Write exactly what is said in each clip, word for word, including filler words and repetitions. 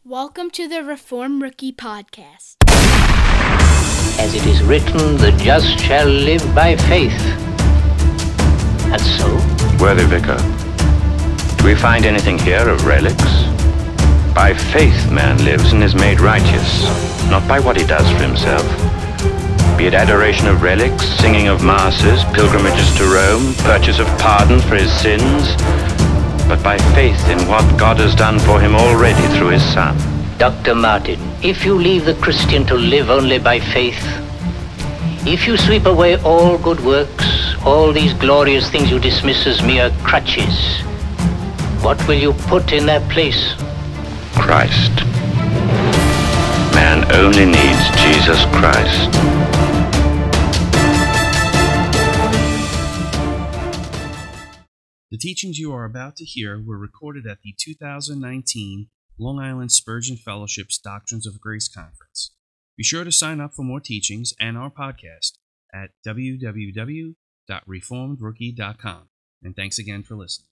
Welcome to the Reformed Rookie Podcast. As it is written, the just shall live by faith. And so? Worthy Vicar, do we find anything here of relics? By faith man lives and is made righteous, not by what he does for himself. Be it adoration of relics, singing of masses, pilgrimages to Rome, purchase of pardon for his sins, but by faith in what God has done for him already through his Son. Doctor Martin, if you leave the Christian to live only by faith, if you sweep away all good works, all these glorious things you dismiss as mere crutches, what will you put in their place? Christ. Man only needs Jesus Christ. The teachings you are about to hear were recorded at the two thousand nineteen Long Island Spurgeon Fellowship's Doctrines of Grace Conference. Be sure to sign up for more teachings and our podcast at w w w dot reformed rookie dot com. And thanks again for listening.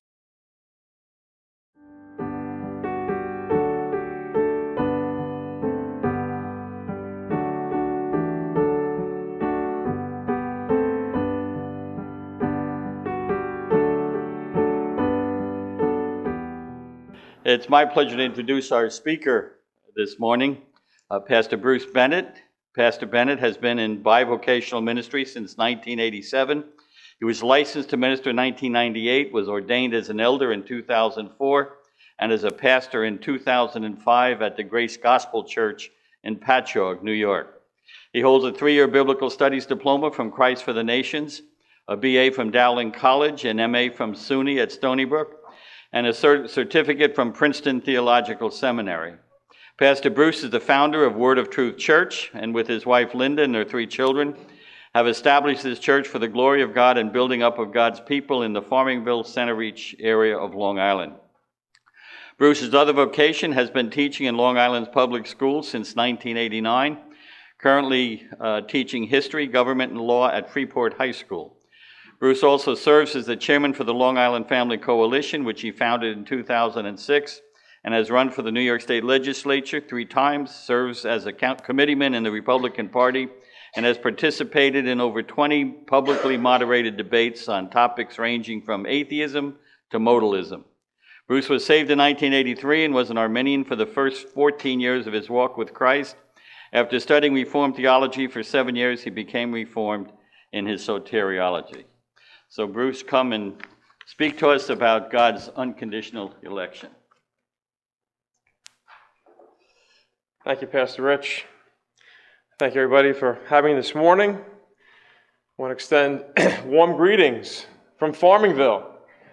It's my pleasure to introduce our speaker this morning, uh, Pastor Bruce Bennett. Pastor Bennett has been in bivocational ministry since nineteen eighty-seven. He was licensed to minister in nineteen ninety-eight, was ordained as an elder in two thousand four, and as a pastor in two thousand five at the Grace Gospel Church in Patchogue, New York. He holds a three-year Biblical Studies diploma from Christ for the Nations, a B A from Dowling College, an M A from SUNY at Stony Brook, and a cert- certificate from Princeton Theological Seminary. Pastor Bruce is the founder of Word of Truth Church, and with his wife Linda and their three children, have established this church for the glory of God and building up of God's people in the Farmingville, Centereach area of Long Island. Bruce's other vocation has been teaching in Long Island's public schools since nineteen eighty-nine, currently uh, teaching history, government, and law at Freeport High School. Bruce also serves as the chairman for the Long Island Family Coalition, which he founded in two thousand six, and has run for the New York State Legislature three times, serves as a committeeman in the Republican Party, and has participated in over twenty publicly moderated debates on topics ranging from atheism to modalism. Bruce was saved in nineteen eighty-three and was an Arminian for the first fourteen years of his walk with Christ. After studying Reformed theology for seven years, he became Reformed in his soteriology. So Bruce, come and speak to us about God's unconditional election. Thank you, Pastor Rich. Thank you, everybody, for having me this morning. I want to extend warm greetings from Farmingville,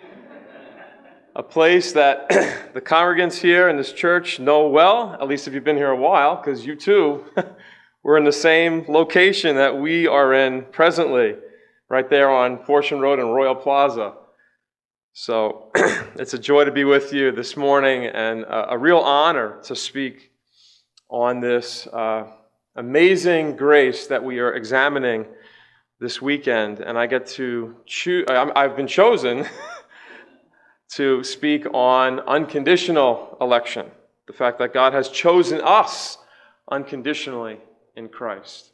a place that the congregants here in this church know well, at least if you've been here a while, because you too were in the same location that we are in presently, right there on Fortune Road and Royal Plaza. So it's a joy to be with you this morning and a, a real honor to speak on this uh, amazing grace that we are examining this weekend. And I get to choose, I've been chosen to speak on unconditional election, the fact that God has chosen us unconditionally in Christ.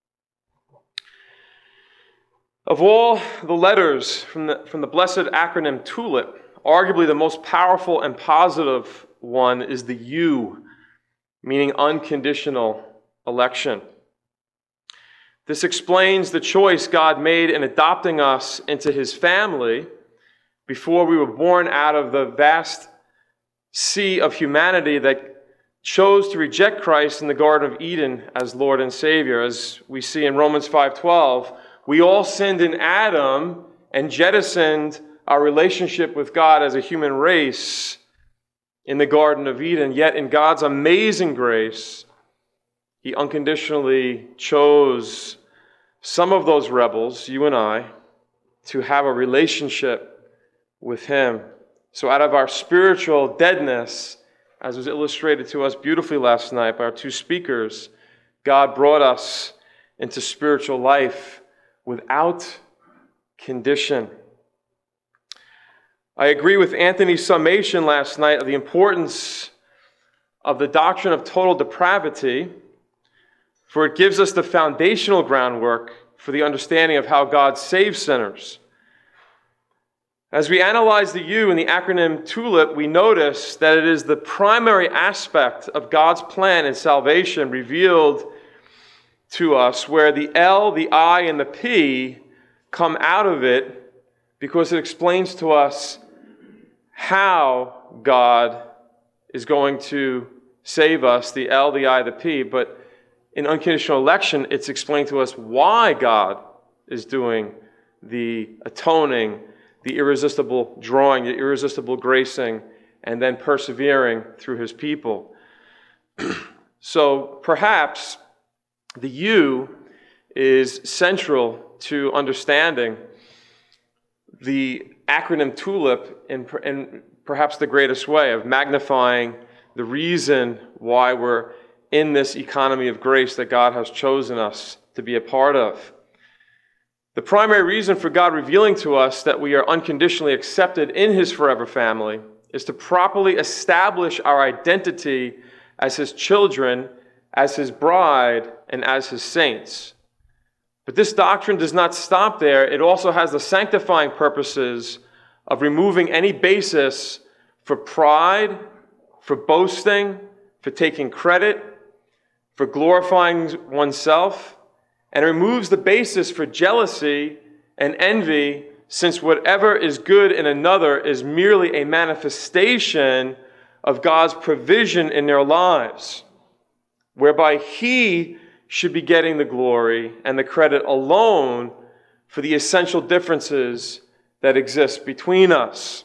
Of all the letters from the, from the blessed acronym TULIP, arguably the most powerful and positive one is the U, meaning unconditional election. This explains the choice God made in adopting us into His family before we were born out of the vast sea of humanity that chose to reject Christ in the Garden of Eden as Lord and Savior. As we see in Romans five twelve, we all sinned in Adam and jettisoned our relationship with God as a human race in the Garden of Eden. Yet in God's amazing grace, He unconditionally chose some of those rebels, you and I, to have a relationship with Him. So out of our spiritual deadness, as was illustrated to us beautifully last night by our two speakers, God brought us into spiritual life without condition. I agree with Anthony's summation last night of the importance of the doctrine of total depravity, for it gives us the foundational groundwork for the understanding of how God saves sinners. As we analyze the U in the acronym TULIP, we notice that it is the primary aspect of God's plan in salvation revealed to us, where the L, the I, and the P come out of it because it explains to us how God is going to save us, the L, the I, the P. But in unconditional election, it's explained to us why God is doing the atoning, the irresistible drawing, the irresistible gracing, and then persevering through his people. So perhaps the U is central to understanding the acronym TULIP in, in perhaps the greatest way of magnifying the reason why we're in this economy of grace that God has chosen us to be a part of. The primary reason for God revealing to us that we are unconditionally accepted in his forever family is to properly establish our identity as his children, as his bride, and as his saints. But this doctrine does not stop there. It also has the sanctifying purposes of removing any basis for pride, for boasting, for taking credit, for glorifying oneself, and removes the basis for jealousy and envy, since whatever is good in another is merely a manifestation of God's provision in their lives, whereby he should be getting the glory and the credit alone for the essential differences that exist between us.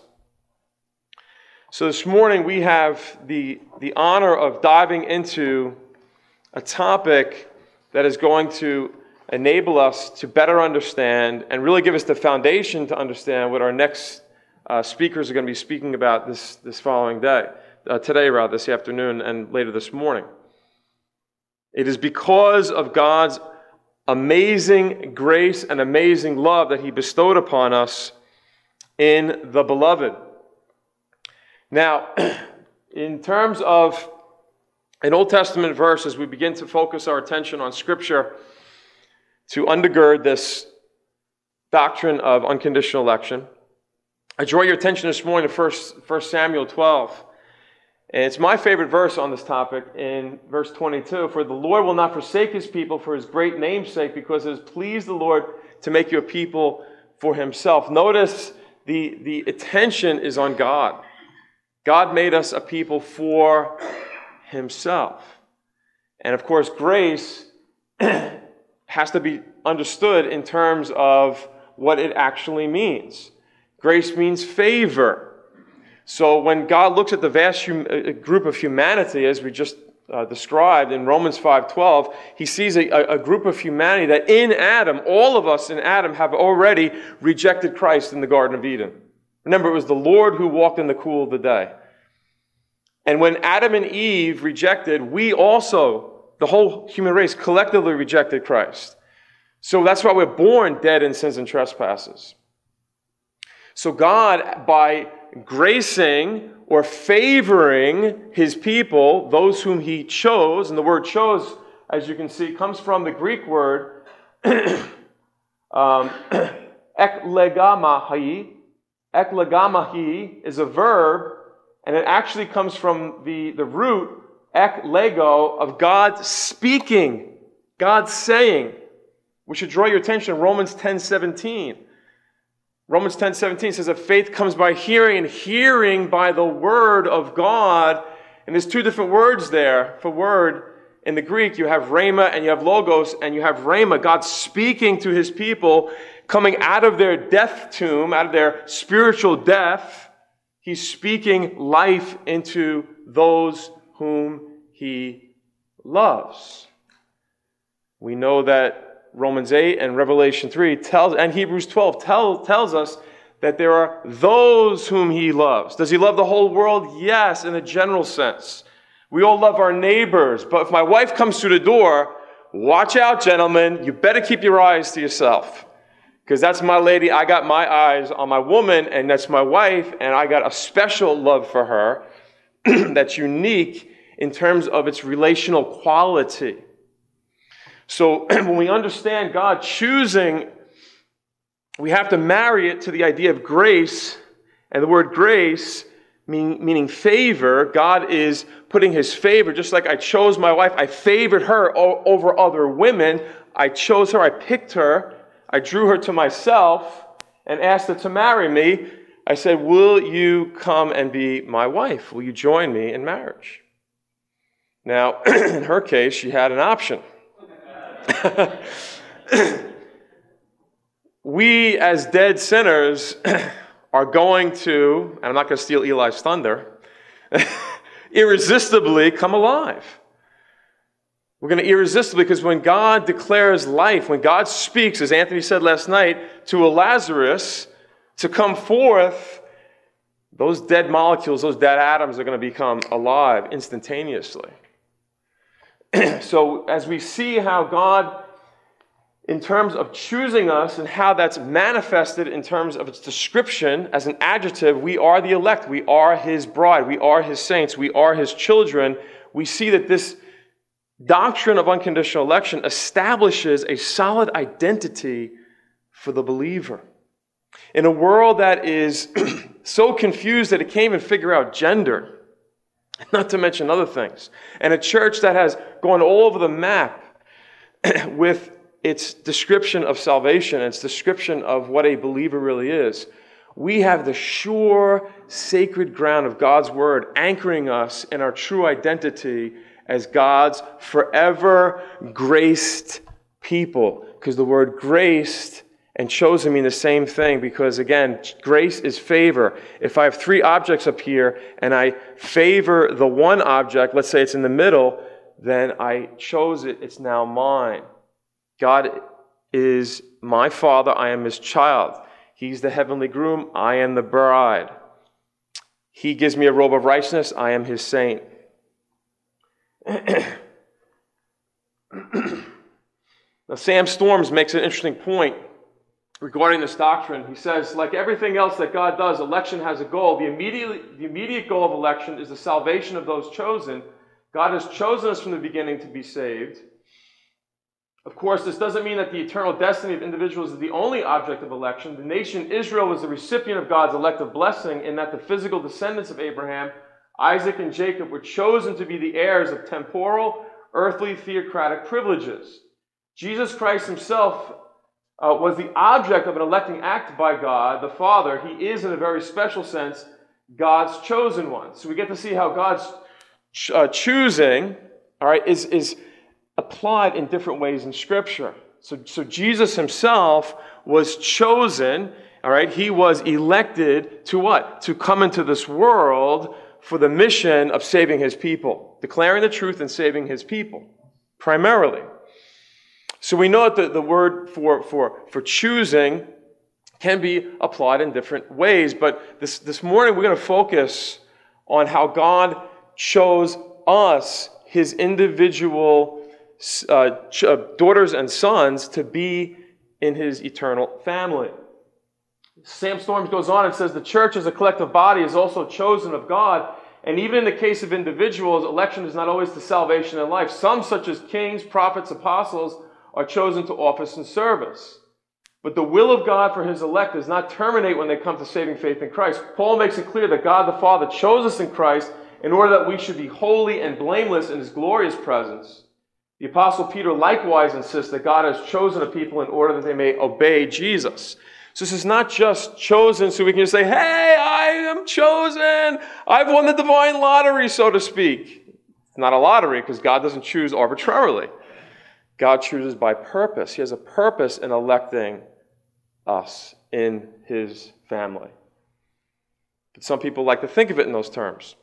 So this morning we have the, the honor of diving into a topic that is going to enable us to better understand and really give us the foundation to understand what our next uh, speakers are going to be speaking about this, this following day, uh, today rather, this afternoon and later this morning. It is because of God's amazing grace and amazing love that he bestowed upon us in the beloved. Now, in terms of an Old Testament verse, as we begin to focus our attention on Scripture to undergird this doctrine of unconditional election, I draw your attention this morning to First Samuel twelve. And it's my favorite verse on this topic in verse twenty-two. For the Lord will not forsake his people for his great name's sake, because it has pleased the Lord to make you a people for himself. Notice the, the attention is on God. God made us a people for himself. And of course, grace has to be understood in terms of what it actually means. Grace means favor. So when God looks at the vast hum- group of humanity, as we just uh, described in Romans five twelve, he sees a, a group of humanity that in Adam, all of us in Adam have already rejected Christ in the Garden of Eden. Remember, it was the Lord who walked in the cool of the day. And when Adam and Eve rejected, we also, the whole human race, collectively rejected Christ. So that's why we're born dead in sins and trespasses. So God, by gracing or favoring his people, those whom he chose, and the word chose, as you can see, comes from the Greek word um, eklegamahi. Eklegamahi is a verb, and it actually comes from the, the root eklego of God speaking, God saying. We should draw your attention to Romans ten seventeen. Romans ten seventeen says that faith comes by hearing, and hearing by the word of God. And there's two different words there for word. In the Greek, you have rhema and you have logos, and you have rhema, God speaking to his people, coming out of their death tomb, out of their spiritual death. He's speaking life into those whom he loves. We know that Romans eight and Revelation three tells, and Hebrews twelve tell, tells us that there are those whom he loves. Does he love the whole world? Yes, in a general sense. We all love our neighbors, but if my wife comes through the door, watch out, gentlemen. You better keep your eyes to yourself, because that's my lady. I got my eyes on my woman, and that's my wife, and I got a special love for her that's unique in terms of its relational quality. So when we understand God choosing, we have to marry it to the idea of grace. And the word grace, mean, meaning favor, God is putting his favor, just like I chose my wife, I favored her o- over other women. I chose her, I picked her, I drew her to myself and asked her to marry me. I said, will you come and be my wife? Will you join me in marriage? Now, in her case, she had an option. We, as dead sinners, are going to, and I'm not going to steal Eli's thunder, irresistibly come alive. We're going to irresistibly, because when God declares life, when God speaks, as Anthony said last night, to a Lazarus to come forth, those dead molecules, those dead atoms are going to become alive instantaneously. So as we see how God, in terms of choosing us and how that's manifested in terms of its description as an adjective, we are the elect, we are his bride, we are his saints, we are his children. We see that this doctrine of unconditional election establishes a solid identity for the believer. In a world that is so confused that it can't even figure out gender, not to mention other things, and a church that has gone all over the map with its description of salvation, its description of what a believer really is, we have the sure, sacred ground of God's word anchoring us in our true identity as God's forever graced people. Because the word graced and chosen mean the same thing, because again, grace is favor. If I have three objects up here and I favor the one object, let's say it's in the middle, then I chose it, it's now mine. God is my father, I am his child. He's the heavenly groom, I am the bride. He gives me a robe of righteousness, I am his saint. Now, Sam Storms makes an interesting point regarding this doctrine. He says, like everything else that God does, election has a goal. The immediate, the immediate goal of election is the salvation of those chosen. God has chosen us from the beginning to be saved. Of course, this doesn't mean that the eternal destiny of individuals is the only object of election. The nation Israel was the recipient of God's elective blessing in that the physical descendants of Abraham, Isaac and Jacob, were chosen to be the heirs of temporal, earthly, theocratic privileges. Jesus Christ himself uh, was the object of an electing act by God, the Father. He is, in a very special sense, God's chosen one. So we get to see how God's ch- uh, choosing, all right, is, is applied in different ways in Scripture. So, so Jesus himself was chosen, all right, he was elected to what? To come into this world for the mission of saving his people, declaring the truth and saving his people, primarily. So we know that the, the word for, for, for choosing can be applied in different ways, but this, this morning we're going to focus on how God chose us, his individual uh, ch- uh, daughters and sons, to be in his eternal family. Sam Storms goes on and says, the church as a collective body is also chosen of God, and even in the case of individuals, election is not always to salvation and life. Some, such as kings, prophets, apostles, are chosen to office and service. But the will of God for his elect does not terminate when they come to saving faith in Christ. Paul makes it clear that God the Father chose us in Christ in order that we should be holy and blameless in his glorious presence. The Apostle Peter likewise insists that God has chosen a people in order that they may obey Jesus. So this is not just chosen so we can just say, hey, I am chosen. I've won the divine lottery, so to speak. It's not a lottery because God doesn't choose arbitrarily. God chooses by purpose. He has a purpose in electing us in his family. But some people like to think of it in those terms.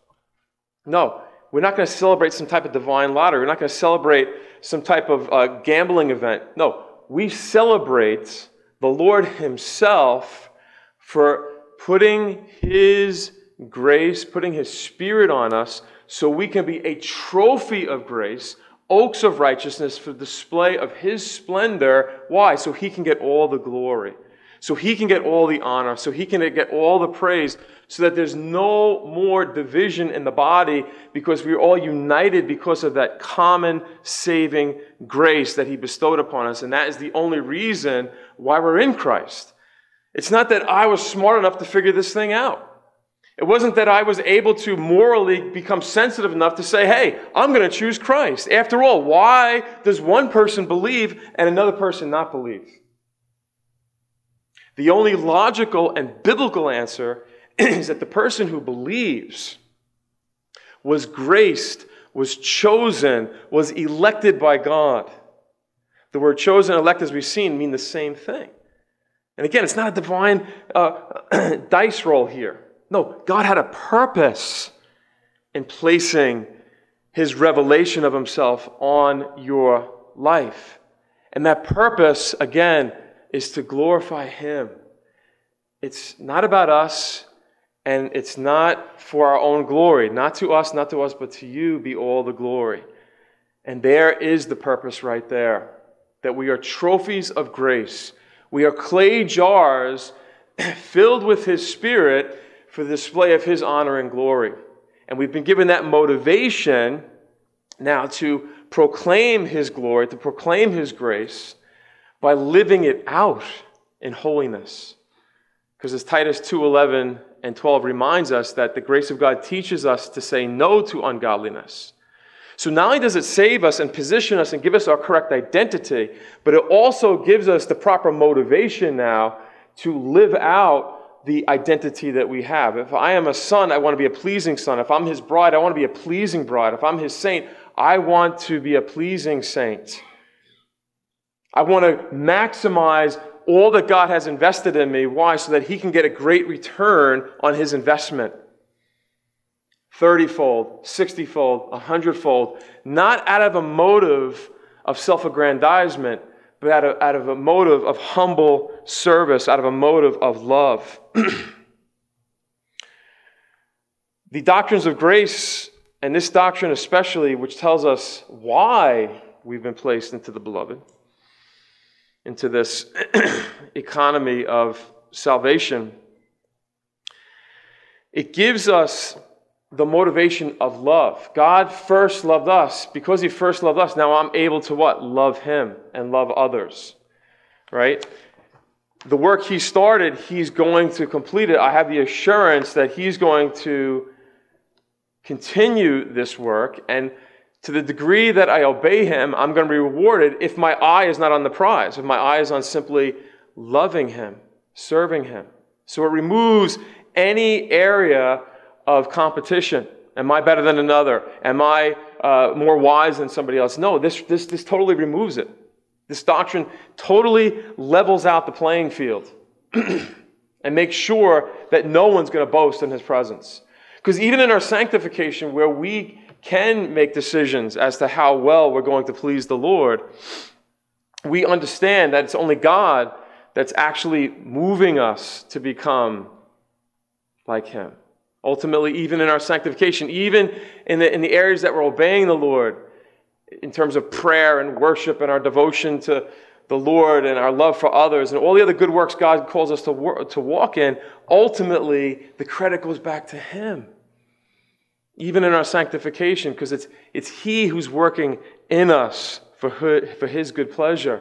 No, we're not going to celebrate some type of divine lottery. We're not going to celebrate some type of uh, gambling event. No, we celebrate the Lord himself for putting his grace, putting his Spirit on us so we can be a trophy of grace, oaks of righteousness for display of his splendor. Why? So he can get all the glory. so he can get all the honor, so he can get all the praise, so that there's no more division in the body, because we're all united because of that common saving grace that he bestowed upon us. And that is the only reason why we're in Christ. It's not that I was smart enough to figure this thing out. It wasn't that I was able to morally become sensitive enough to say, hey, I'm going to choose Christ. After all, why does one person believe and another person not believe? The only logical and biblical answer is that the person who believes was graced, was chosen, was elected by God. The word chosen and elect, as we've seen, mean the same thing. And again, it's not a divine uh, dice roll here. No, God had a purpose in placing his revelation of himself on your life. And that purpose, again, is to glorify him. It's not about us, and it's not for our own glory. Not to us, not to us, but to you be all the glory. And there is the purpose right there, that we are trophies of grace. We are clay jars filled with his Spirit for the display of his honor and glory. And we've been given that motivation now to proclaim his glory, to proclaim his grace by living it out in holiness. Because as Titus two eleven and twelve reminds us, that the grace of God teaches us to say no to ungodliness. So not only does it save us and position us and give us our correct identity, but it also gives us the proper motivation now to live out the identity that we have. If I am a son, I want to be a pleasing son. If I'm his bride, I want to be a pleasing bride. If I'm his saint, I want to be a pleasing saint. I want to maximize all that God has invested in me. Why? So that he can get a great return on his investment. thirty-fold, sixty-fold, one hundred-fold. Not out of a motive of self-aggrandizement, but out of, out of a motive of humble service, out of a motive of love. The doctrines of grace, and this doctrine especially, which tells us why we've been placed into the beloved, into this economy of salvation, it gives us the motivation of love. God first loved us. Because he first loved us, now I'm able to what? Love him and love others. Right? The work he started, he's going to complete it. I have the assurance that he's going to continue this work, and to the degree that I obey him, I'm going to be rewarded if my eye is not on the prize, if my eye is on simply loving him, serving him. So it removes any area of competition. Am I better than another? Am I uh, more wise than somebody else? No, this, this, this totally removes it. This doctrine totally levels out the playing field and makes sure that no one's going to boast in his presence. Because even in our sanctification, where we can make decisions as to how well we're going to please the Lord, we understand that it's only God that's actually moving us to become like him. Ultimately, even in our sanctification, even in the, in the areas that we're obeying the Lord, in terms of prayer and worship and our devotion to the Lord and our love for others and all the other good works God calls us to, wor- to walk in, ultimately, the credit goes back to him. Even in our sanctification, because it's, it's he who's working in us for, her, for his good pleasure.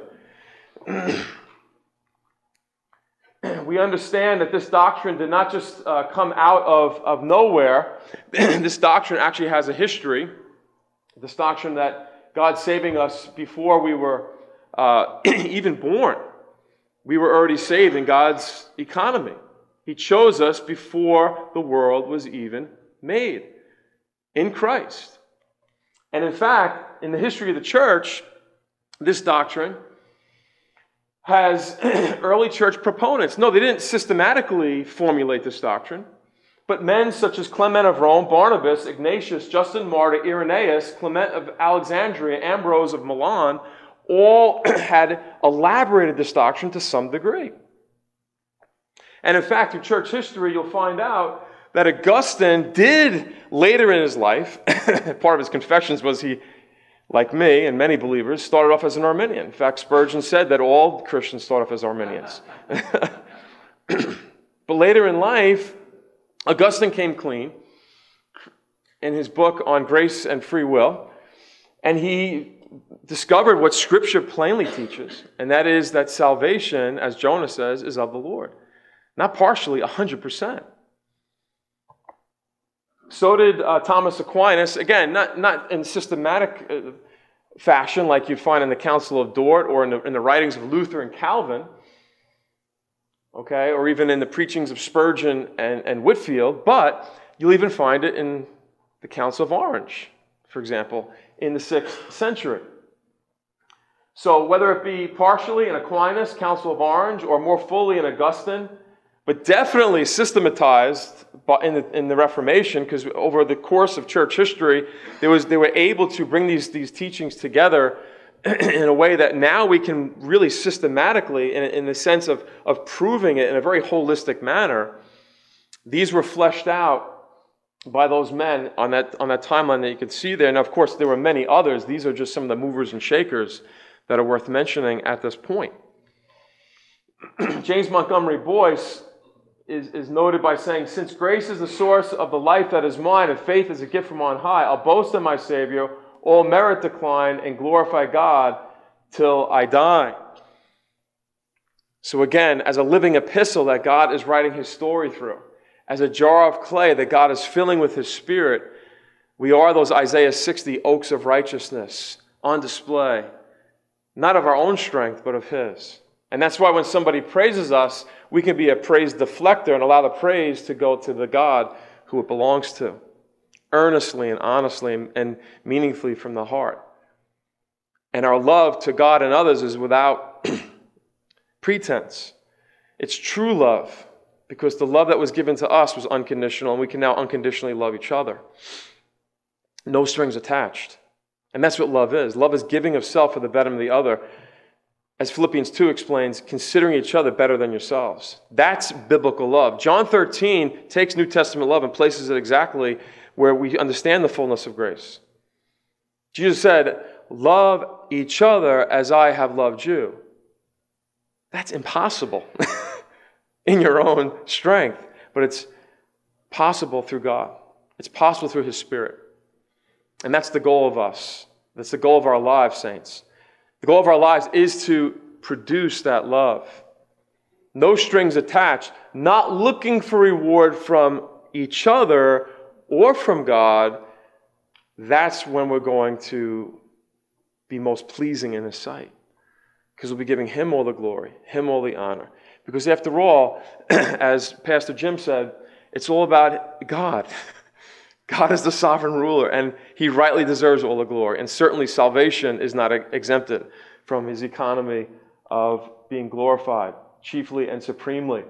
We understand that this doctrine did not just uh, come out of, of nowhere. This doctrine actually has a history. This doctrine that God's saving us before we were uh, even born. We were already saved in God's economy. He chose us before the world was even made in Christ. And in fact, in the history of the church, this doctrine has early church proponents. No, they didn't systematically formulate this doctrine, but men such as Clement of Rome, Barnabas, Ignatius, Justin Martyr, Irenaeus, Clement of Alexandria, Ambrose of Milan, all had elaborated this doctrine to some degree. And in fact, through church history, you'll find out that Augustine did later in his life, part of his confessions was he, like me and many believers, started off as an Arminian. In fact, Spurgeon said that all Christians start off as Arminians. But later in life, Augustine came clean in his book on grace and free will, and he discovered what Scripture plainly teaches, and that is that salvation, as Jonah says, is of the Lord. Not partially, one hundred percent. So did uh, Thomas Aquinas, again, not, not in systematic uh, fashion like you'd find in the Council of Dort or in the, in the writings of Luther and Calvin, okay, or even in the preachings of Spurgeon and, and Whitefield, but you'll even find it in the Council of Orange, for example, in the sixth century. So whether it be partially in Aquinas, Council of Orange, or more fully in Augustine, but definitely systematized in the, in the Reformation, because over the course of church history, there was, they were able to bring these, these teachings together in a way that now we can really systematically, in, in the sense of, of proving it in a very holistic manner. These were fleshed out by those men on that, on that timeline that you can see there. And of course, there were many others. These are just some of the movers and shakers that are worth mentioning at this point. James Montgomery Boyce is, is noted by saying, "Since grace is the source of the life that is mine, and faith is a gift from on high, I'll boast in my Savior, all merit decline, and glorify God till I die." So again, as a living epistle that God is writing his story through, as a jar of clay that God is filling with his Spirit, we are those Isaiah sixty oaks of righteousness on display, not of our own strength, but of his. And that's why when somebody praises us, we can be a praise deflector and allow the praise to go to the God who it belongs to, earnestly and honestly and meaningfully from the heart. And our love to God and others is without pretense. It's true love, because the love that was given to us was unconditional, and we can now unconditionally love each other. No strings attached. And that's what love is. Love is giving of self for the betterment of the other. As Philippians two explains, considering each other better than yourselves. That's biblical love. John thirteen takes New Testament love and places it exactly where we understand the fullness of grace. Jesus said, "Love each other as I have loved you." That's impossible in your own strength, but it's possible through God. It's possible through his Spirit. And that's the goal of us. That's the goal of our lives, saints. The goal of our lives is to produce that love. No strings attached, not looking for reward from each other or from God. That's when we're going to be most pleasing in his sight, because we'll be giving him all the glory, him all the honor. Because after all, as Pastor Jim said, it's all about God. God is the sovereign ruler, and he rightly deserves all the glory. And certainly salvation is not exempted from his economy of being glorified, chiefly and supremely.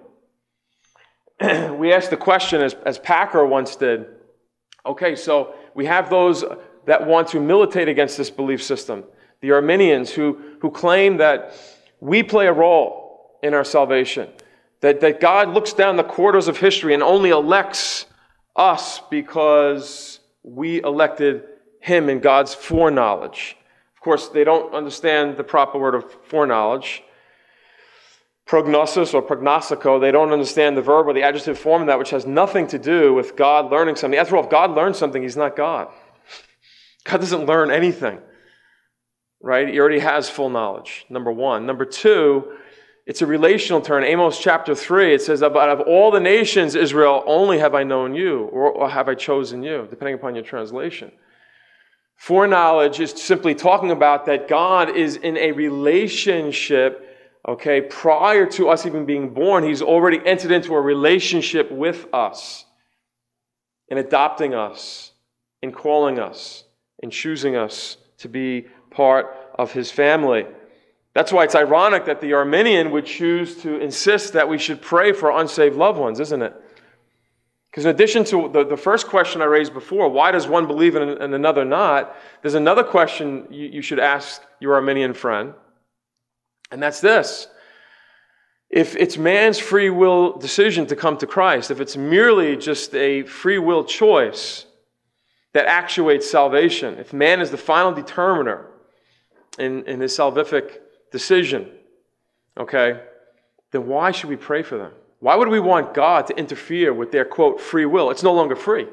We asked the question, as, as Packer once did, okay, so we have those that want to militate against this belief system, the Arminians who, who claim that we play a role in our salvation, that, that God looks down the corridors of history and only elects us because we elected him in God's foreknowledge. Of course, they don't understand the proper word of foreknowledge. Prognosis or prognostico, they don't understand the verb or the adjective form of that, which has nothing to do with God learning something. After all, if God learns something, he's not God. God doesn't learn anything, right? He already has full knowledge, number one. Number two, it's a relational term. Amos chapter three, it says, "Out of all the nations, Israel, only have I known you, or, or have I chosen you," depending upon your translation. Foreknowledge is simply talking about that God is in a relationship, okay, prior to us even being born. He's already entered into a relationship with us, in adopting us, in calling us, in choosing us to be part of his family. That's why it's ironic that the Arminian would choose to insist that we should pray for unsaved loved ones, isn't it? Because in addition to the, the first question I raised before, why does one believe and, and another not, there's another question you, you should ask your Arminian friend, and that's this. If it's man's free will decision to come to Christ, if it's merely just a free will choice that actuates salvation, if man is the final determiner in, in his salvific decision, okay, then why should we pray for them? Why would we want God to interfere with their, quote, free will? It's no longer free.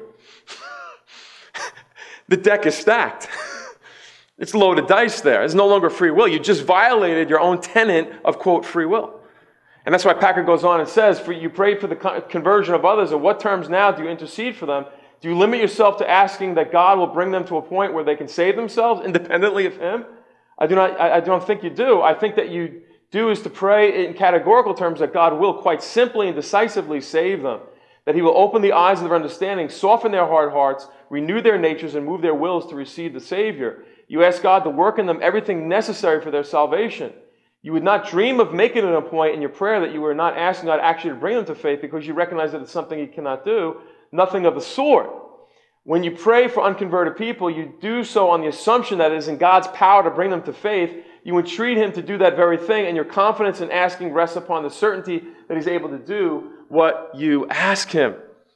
The deck is stacked. It's loaded dice there. It's no longer free will. You just violated your own tenet of, quote, free will. And that's why Packer goes on and says, for you pray for the conversion of others. On what terms now do you intercede for them? Do you limit yourself to asking that God will bring them to a point where they can save themselves independently of Him? I do not, I, I don't think you do. I think that you do is to pray in categorical terms that God will quite simply and decisively save them. That He will open the eyes of their understanding, soften their hard hearts, renew their natures, and move their wills to receive the Savior. You ask God to work in them everything necessary for their salvation. You would not dream of making it a point in your prayer that you were not asking God actually to bring them to faith because you recognize that it's something He cannot do. Nothing of the sort. When you pray for unconverted people, you do so on the assumption that it is in God's power to bring them to faith. You entreat Him to do that very thing, and your confidence in asking rests upon the certainty that He's able to do what you ask Him.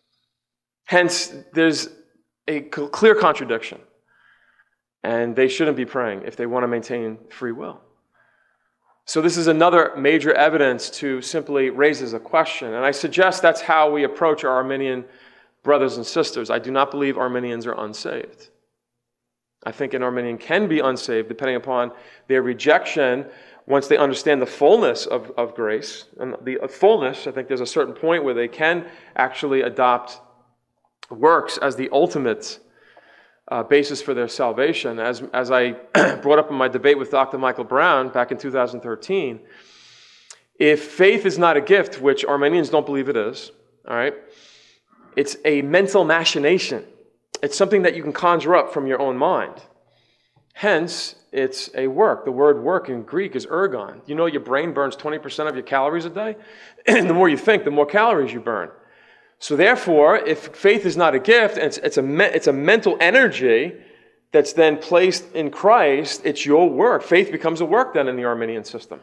Hence, there's a clear contradiction. And they shouldn't be praying if they want to maintain free will. So this is another major evidence to simply raises a question. And I suggest that's how we approach our Arminian brothers and sisters. I do not believe Arminians are unsaved. I think an Arminian can be unsaved depending upon their rejection once they understand the fullness of, of grace. And the fullness, I think there's a certain point where they can actually adopt works as the ultimate Uh, basis for their salvation. As, as I brought up in my debate with Doctor Michael Brown back in two thousand thirteen, if faith is not a gift, which Arminians don't believe it is, all right, it's a mental machination. It's something that you can conjure up from your own mind. Hence, it's a work. The word work in Greek is ergon. You know your brain burns twenty percent of your calories a day? And the more you think, the more calories you burn. So therefore, if faith is not a gift, and it's, it's, a, me, it's a mental energy that's then placed in Christ, it's your work. Faith becomes a work then in the Arminian system.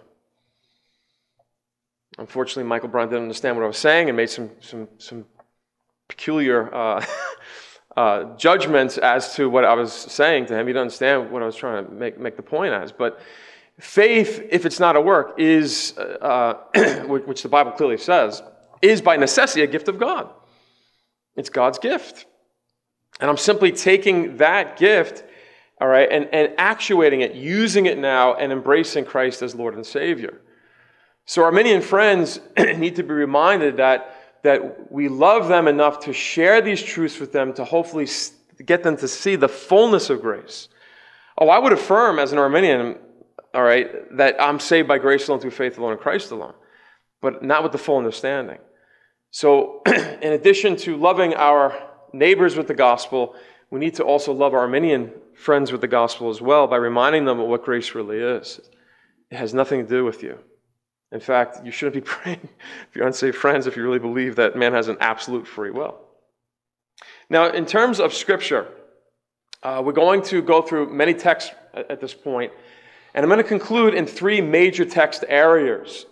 Unfortunately, Michael Brown didn't understand what I was saying and made some, some, some peculiar uh, uh, judgments as to what I was saying to him. He didn't understand what I was trying to make, make the point as. But faith, if it's not a work, is, uh, which the Bible clearly says, is by necessity a gift of God. It's God's gift. And I'm simply taking that gift, all right, and, and actuating it, using it now, and embracing Christ as Lord and Savior. So Arminian friends need to be reminded that, that we love them enough to share these truths with them to hopefully get them to see the fullness of grace. Oh, I would affirm as an Arminian, all right, that I'm saved by grace alone, through faith alone, in Christ alone, but not with the full understanding. So, in addition to loving our neighbors with the gospel, we need to also love our Arminian friends with the gospel as well by reminding them of what grace really is. It has nothing to do with you. In fact, you shouldn't be praying for your unsaved friends if you really believe that man has an absolute free will. Now, in terms of Scripture, uh, we're going to go through many texts at, at this point, and I'm going to conclude in three major text areas.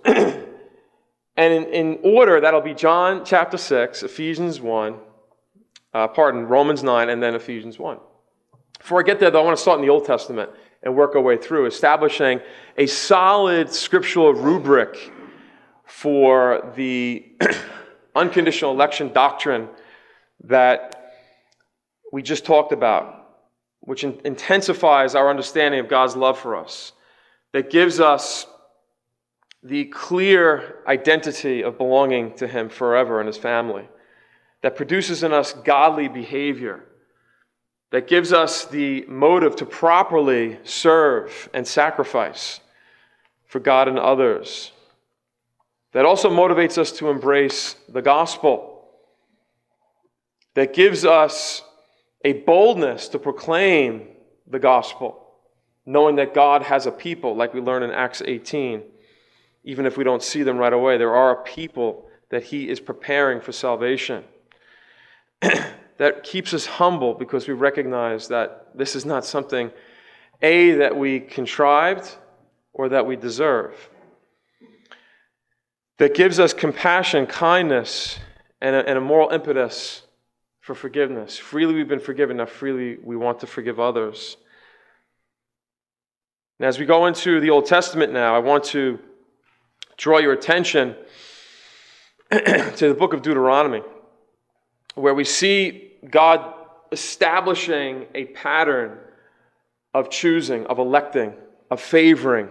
And in, in order, that'll be John chapter six, Ephesians one, uh, pardon, Romans nine, and then Ephesians one. Before I get there, though, I want to start in the Old Testament and work our way through, establishing a solid scriptural rubric for the unconditional election doctrine that we just talked about, which in- intensifies our understanding of God's love for us, that gives us the clear identity of belonging to Him forever and His family, that produces in us godly behavior, that gives us the motive to properly serve and sacrifice for God and others, that also motivates us to embrace the gospel, that gives us a boldness to proclaim the gospel, knowing that God has a people, like we learn in Acts eighteen. Even if we don't see them right away, there are people that He is preparing for salvation. That keeps us humble because we recognize that this is not something, A, that we contrived or that we deserve. That gives us compassion, kindness, and a, and a moral impetus for forgiveness. Freely we've been forgiven, now freely we want to forgive others. And as we go into the Old Testament now, I want to draw your attention to the book of Deuteronomy, where we see God establishing a pattern of choosing, of electing, of favoring.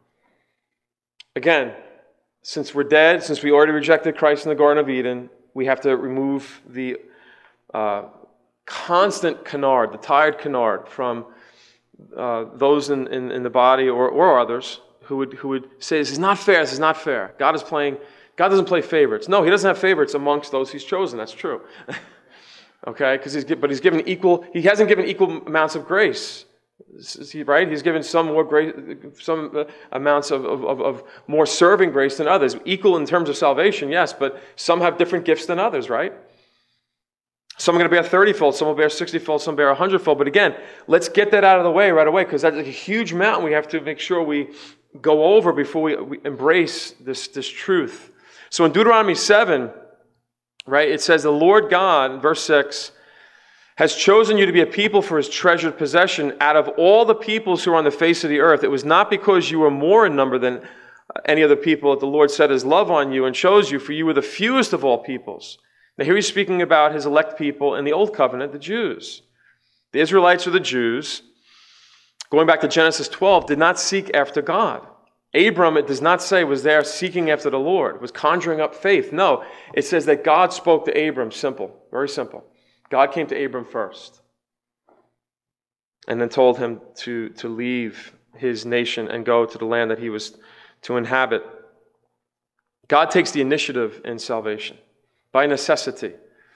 Again, since we're dead, since we already rejected Christ in the Garden of Eden, we have to remove the uh, constant canard, the tired canard from uh, those in, in, in the body or, or others who would who would say, this is not fair, this is not fair. God is playing, God doesn't play favorites. No, he doesn't have favorites amongst those he's chosen. That's true. Okay, because he's but he's given equal, he hasn't given equal amounts of grace. Right? He's given some more grace, some amounts of, of, of more serving grace than others. Equal in terms of salvation, yes, but some have different gifts than others, right? Some are going to bear thirty-fold, some will bear sixty-fold, some bear one hundred-fold. But again, let's get that out of the way right away, because that's a huge mountain we have to make sure we go over before we, we embrace this, this truth. So in Deuteronomy seven, right, it says, the Lord God, in verse six, has chosen you to be a people for his treasured possession out of all the peoples who are on the face of the earth. It was not because you were more in number than any other people that the Lord set his love on you and chose you, for you were the fewest of all peoples. Now here he's speaking about his elect people in the Old Covenant, the Jews. The Israelites or the Jews, going back to Genesis twelve, did not seek after God. Abram, it does not say, was there seeking after the Lord, was conjuring up faith. No, it says that God spoke to Abram, simple, very simple. God came to Abram first and then told him to, to leave his nation and go to the land that he was to inhabit. God takes the initiative in salvation by necessity.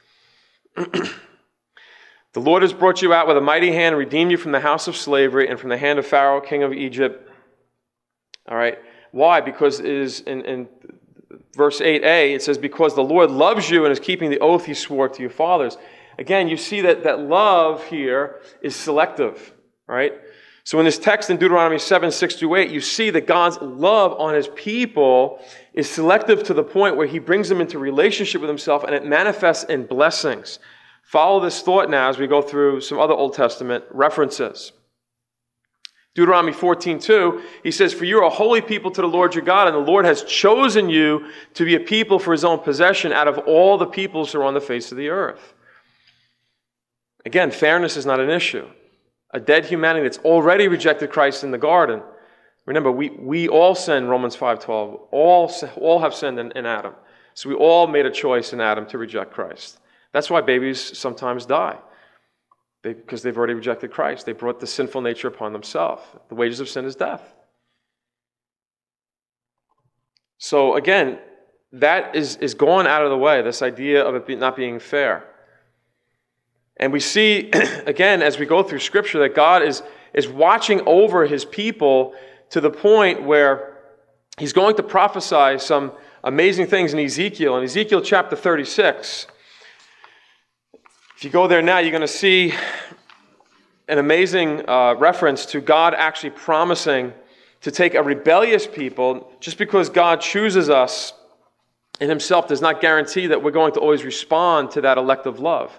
The Lord has brought you out with a mighty hand and redeemed you from the house of slavery and from the hand of Pharaoh, king of Egypt. All right. Why? Because it is in, in verse eight a, it says, because the Lord loves you and is keeping the oath he swore to your fathers. Again, you see that, that love here is selective, right? So in this text in Deuteronomy seven, six through eight, you see that God's love on his people is selective to the point where he brings them into relationship with himself and it manifests in blessings. Follow this thought now as we go through some other Old Testament references. Deuteronomy fourteen two, he says, for you are a holy people to the Lord your God, and the Lord has chosen you to be a people for his own possession out of all the peoples who are on the face of the earth. Again, fairness is not an issue. A dead humanity that's already rejected Christ in the garden. Remember, we, we all sin, Romans five twelve. All, all have sinned in, in Adam. So we all made a choice in Adam to reject Christ. That's why babies sometimes die. They, because they've already rejected Christ. They brought the sinful nature upon themselves. The wages of sin is death. So again, that is, is gone out of the way, this idea of it be, not being fair. And we see, again, as we go through Scripture, that God is, is watching over his people to the point where he's going to prophesy some amazing things in Ezekiel. In Ezekiel chapter thirty-six, if you go there now, you're going to see an amazing uh, reference to God actually promising to take a rebellious people. Just because God chooses us in himself does not guarantee that we're going to always respond to that elective love.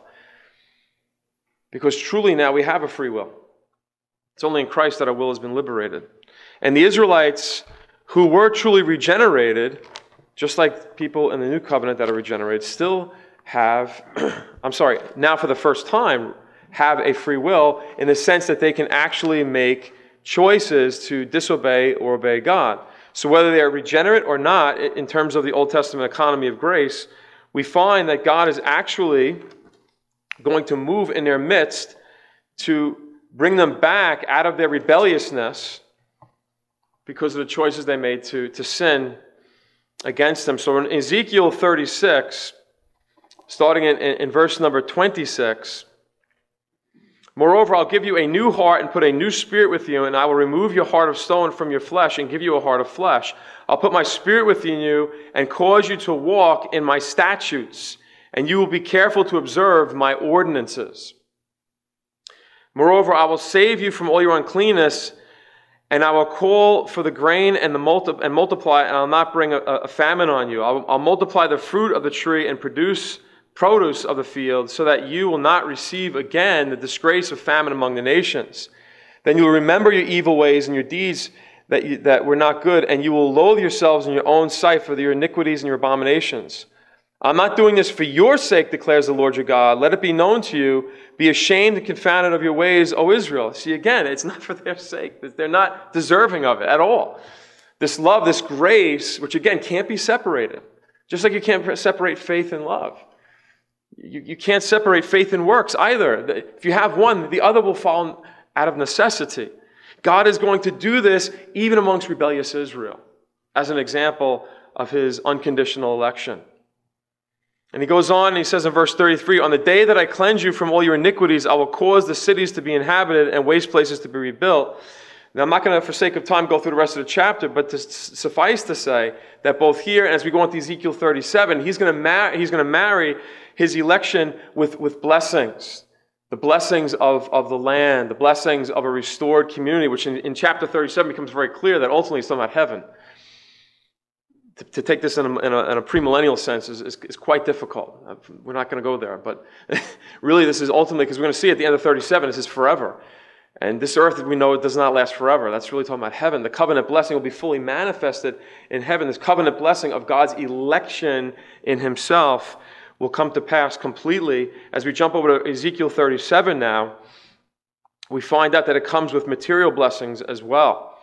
Because truly now we have a free will. It's only in Christ that our will has been liberated. And the Israelites who were truly regenerated, just like people in the New Covenant that are regenerated, still have, I'm sorry, now for the first time, have a free will in the sense that they can actually make choices to disobey or obey God. So whether they are regenerate or not, in terms of the Old Testament economy of grace, we find that God is actually going to move in their midst to bring them back out of their rebelliousness because of the choices they made to, to sin against them. So in Ezekiel thirty-six, starting in, in, in verse number twenty-six, moreover, I'll give you a new heart and put a new spirit with you, and I will remove your heart of stone from your flesh and give you a heart of flesh. I'll put my spirit within you and cause you to walk in my statutes, and you will be careful to observe my ordinances. Moreover, I will save you from all your uncleanness, and I will call for the grain and the multi- and multiply, and I'll not bring a, a famine on you. I'll, I'll multiply the fruit of the tree and produce produce of the field, so that you will not receive again the disgrace of famine among the nations. Then you will remember your evil ways and your deeds that, you, that were not good, and you will loathe yourselves in your own sight for your iniquities and your abominations. I'm not doing this for your sake, declares the Lord your God. Let it be known to you. Be ashamed and confounded of your ways, O Israel. See, again, it's not for their sake. They're not deserving of it at all. This love, this grace, which again can't be separated. Just like you can't separate faith and love. You, you can't separate faith and works either. If you have one, the other will fall out of necessity. God is going to do this even amongst rebellious Israel, as an example of his unconditional election. And he goes on and he says in verse thirty-three, on the day that I cleanse you from all your iniquities, I will cause the cities to be inhabited and waste places to be rebuilt. Now, I'm not going to, for sake of time, go through the rest of the chapter, but to suffice to say that both here and as we go into Ezekiel thirty-seven, he's going to, mar- he's going to marry his election with, with blessings. The blessings of, of the land, the blessings of a restored community, which in, in chapter thirty-seven becomes very clear that ultimately it's talking about heaven. To, to take this in a, in a, in a premillennial sense is, is, is quite difficult. We're not going to go there, but really this is ultimately, because we're going to see at the end of thirty-seven, this is forever. And this earth, we know, it does not last forever. That's really talking about heaven. The covenant blessing will be fully manifested in heaven. This covenant blessing of God's election in himself will come to pass completely. As we jump over to Ezekiel thirty-seven now, we find out that it comes with material blessings as well.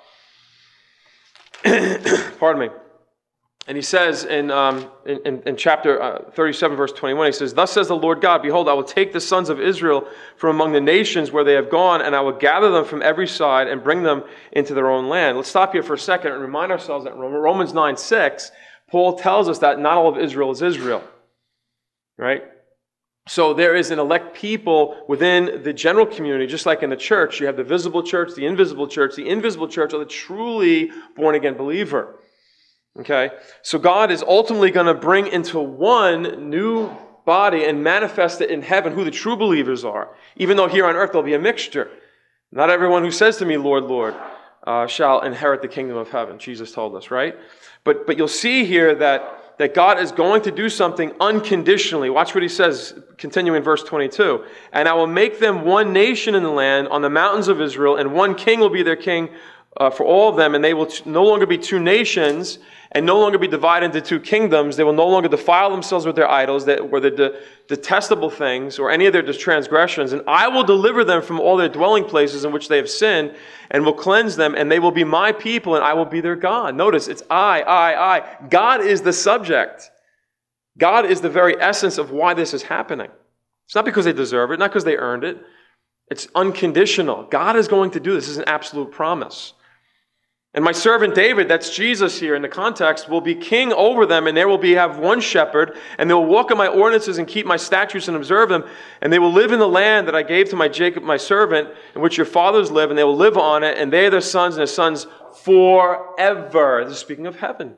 Pardon me. And he says in, um, in, in chapter uh, thirty-seven, verse twenty-one, he says, thus says the Lord God, behold, I will take the sons of Israel from among the nations where they have gone, and I will gather them from every side and bring them into their own land. Let's stop here for a second and remind ourselves that in Romans nine six, Paul tells us that not all of Israel is Israel. Right? So there is an elect people within the general community, just like in the church. You have the visible church, the invisible church. The invisible church are the truly born-again believer. Okay? So God is ultimately going to bring into one new body and manifest it in heaven who the true believers are. Even though here on earth there'll be a mixture. Not everyone who says to me, Lord, Lord, uh, shall inherit the kingdom of heaven. Jesus told us, right? But, but you'll see here that that God is going to do something unconditionally. Watch what he says, continuing in verse twenty-two. And I will make them one nation in the land on the mountains of Israel, and one king will be their king uh, for all of them, and they will t- no longer be two nations, and no longer be divided into two kingdoms. They will no longer defile themselves with their idols, that were the de- detestable things, or any of their transgressions. And I will deliver them from all their dwelling places in which they have sinned, and will cleanse them, and they will be my people, and I will be their God. Notice, it's I, I, I. God is the subject. God is the very essence of why this is happening. It's not because they deserve it, not because they earned it. It's unconditional. God is going to do this. This is an absolute promise. And my servant David, that's Jesus here in the context, will be king over them, and there will be have one shepherd, and they will walk in my ordinances and keep my statutes and observe them, and they will live in the land that I gave to my Jacob, my servant, in which your fathers live, and they will live on it, and they are their sons and their sons forever. This is speaking of heaven.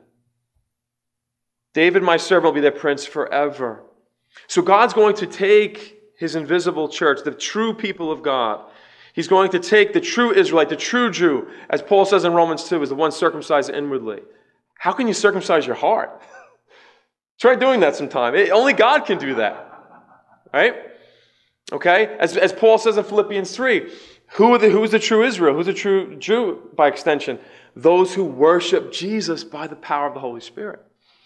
David, my servant, will be their prince forever. So God's going to take his invisible church, the true people of God. He's going to take the true Israelite, the true Jew, as Paul says in Romans two, is the one circumcised inwardly. How can you circumcise your heart? Try doing that sometime. It, only God can do that. Right? Okay? As, as Paul says in Philippians three, who are the, who's the true Israel? Who's the true Jew by extension? Those who worship Jesus by the power of the Holy Spirit.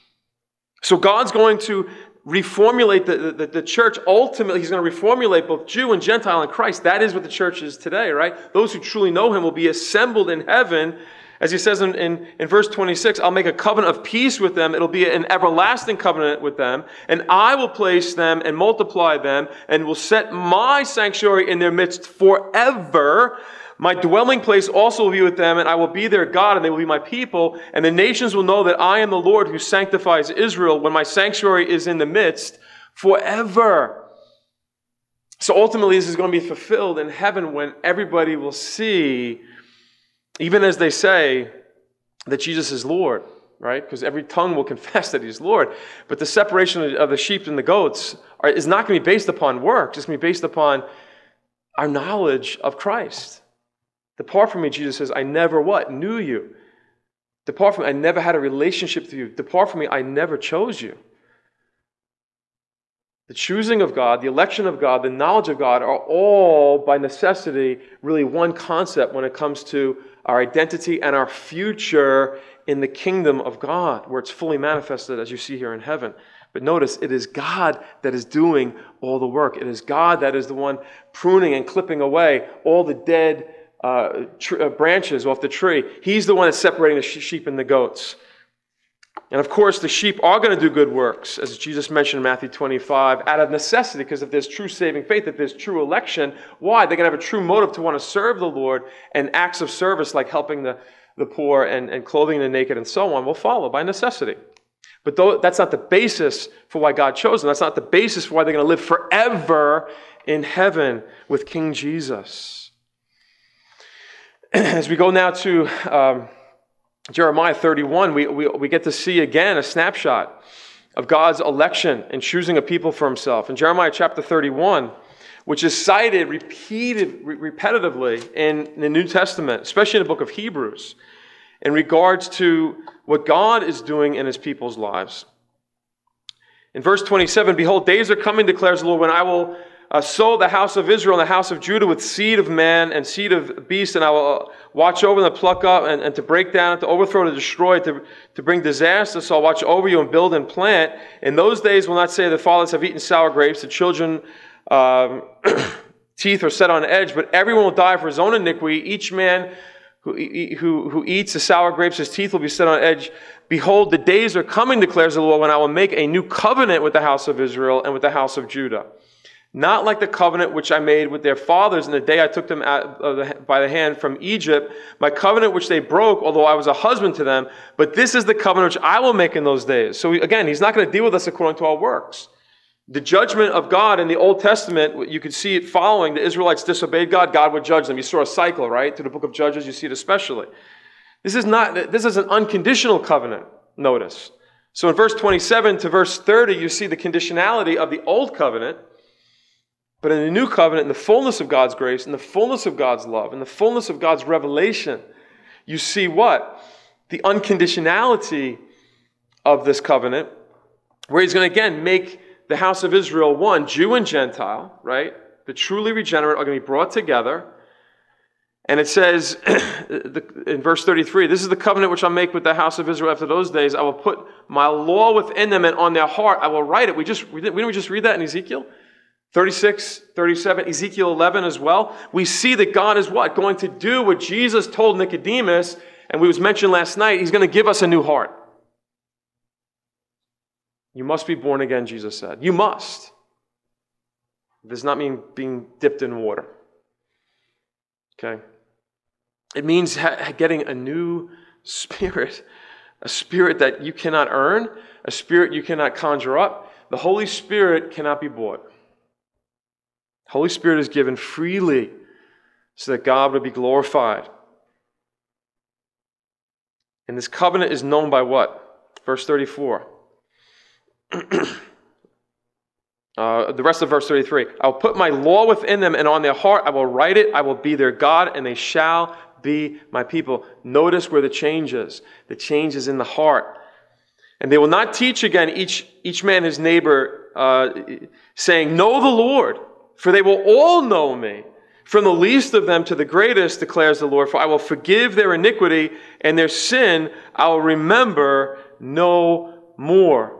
So God's going to reformulate the, the, the church. Ultimately, he's going to reformulate both Jew and Gentile in Christ. That is what the church is today, right? Those who truly know him will be assembled in heaven. As he says in, in, in verse twenty-six, I'll make a covenant of peace with them. It'll be an everlasting covenant with them. And I will place them and multiply them and will set my sanctuary in their midst forever. My dwelling place also will be with them, and I will be their God, and they will be my people. And the nations will know that I am the Lord who sanctifies Israel when my sanctuary is in the midst forever. So ultimately, this is going to be fulfilled in heaven when everybody will see, even as they say, that Jesus is Lord, right? Because every tongue will confess that he's Lord. But the separation of the sheep and the goats are, is not going to be based upon works. It's going to be based upon our knowledge of Christ. Depart from me, Jesus says, I never what? Knew you. Depart from me, I never had a relationship with you. Depart from me, I never chose you. The choosing of God, the election of God, the knowledge of God are all, by necessity, really one concept when it comes to our identity and our future in the kingdom of God, where it's fully manifested, as you see here in heaven. But notice, it is God that is doing all the work. It is God that is the one pruning and clipping away all the dead uh, tr- uh, branches off the tree. He's the one that's separating the sh- sheep and the goats. And of course, the sheep are going to do good works, as Jesus mentioned in Matthew twenty-five, out of necessity, because if there's true saving faith, if there's true election, why? They're going to have a true motive to want to serve the Lord, and acts of service like helping the, the poor and, and clothing the naked and so on will follow by necessity. But though, that's not the basis for why God chose them. That's not the basis for why they're going to live forever in heaven with King Jesus. As we go now to Um, Jeremiah thirty-one, we, we, we get to see again a snapshot of God's election and choosing a people for himself. In Jeremiah chapter thirty-one, which is cited repeated, re- repetitively in the New Testament, especially in the book of Hebrews, in regards to what God is doing in his people's lives. In verse twenty-seven, behold, days are coming, declares the Lord, when I will Uh, sow the house of Israel and the house of Judah with seed of man and seed of beast, and I will uh, watch over them to pluck up and, and to break down, to overthrow, to destroy, to, to bring disaster. So I'll watch over you and build and plant. In those days will not say the fathers have eaten sour grapes, the children um, teeth are set on edge, but everyone will die for his own iniquity. Each man who, who, who eats the sour grapes, his teeth will be set on edge. Behold, the days are coming, declares the Lord, when I will make a new covenant with the house of Israel and with the house of Judah. Not like the covenant which I made with their fathers in the day I took them out of the, by the hand from Egypt, my covenant which they broke, although I was a husband to them. But this is the covenant which I will make in those days. So again, he's not going to deal with us according to our works. The judgment of God in the Old Testament, you could see it following. The Israelites disobeyed God, God would judge them. You saw a cycle, right? To the book of Judges, you see it especially. This is not. This is an unconditional covenant, notice. So in verse twenty-seven to verse thirty, you see the conditionality of the Old Covenant. But in the new covenant, in the fullness of God's grace, in the fullness of God's love, in the fullness of God's revelation, you see what? The unconditionality of this covenant, where he's going to again make the house of Israel one, Jew and Gentile, right? The truly regenerate are going to be brought together. And it says in verse thirty-three, this is the covenant which I'll make with the house of Israel after those days. I will put my law within them, and on their heart I will write it. We just, we didn't we just read that in Ezekiel? thirty-six, thirty-seven, Ezekiel eleven as well. We see that God is what? Going to do what Jesus told Nicodemus, and we was mentioned last night, he's going to give us a new heart. You must be born again, Jesus said. You must. It does not mean being dipped in water. Okay? It means ha- getting a new spirit, a spirit that you cannot earn, a spirit you cannot conjure up. The Holy Spirit cannot be bought. Holy Spirit is given freely so that God would be glorified. And this covenant is known by what? Verse thirty-four. uh, the rest of verse thirty-three. I will put my law within them, and on their heart I will write it. I will be their God, and they shall be my people. Notice where the change is. The change is in the heart. And they will not teach again each, each man his neighbor, uh, saying, know the Lord. For they will all know me, from the least of them to the greatest, declares the Lord. For I will forgive their iniquity, and their sin I will remember no more.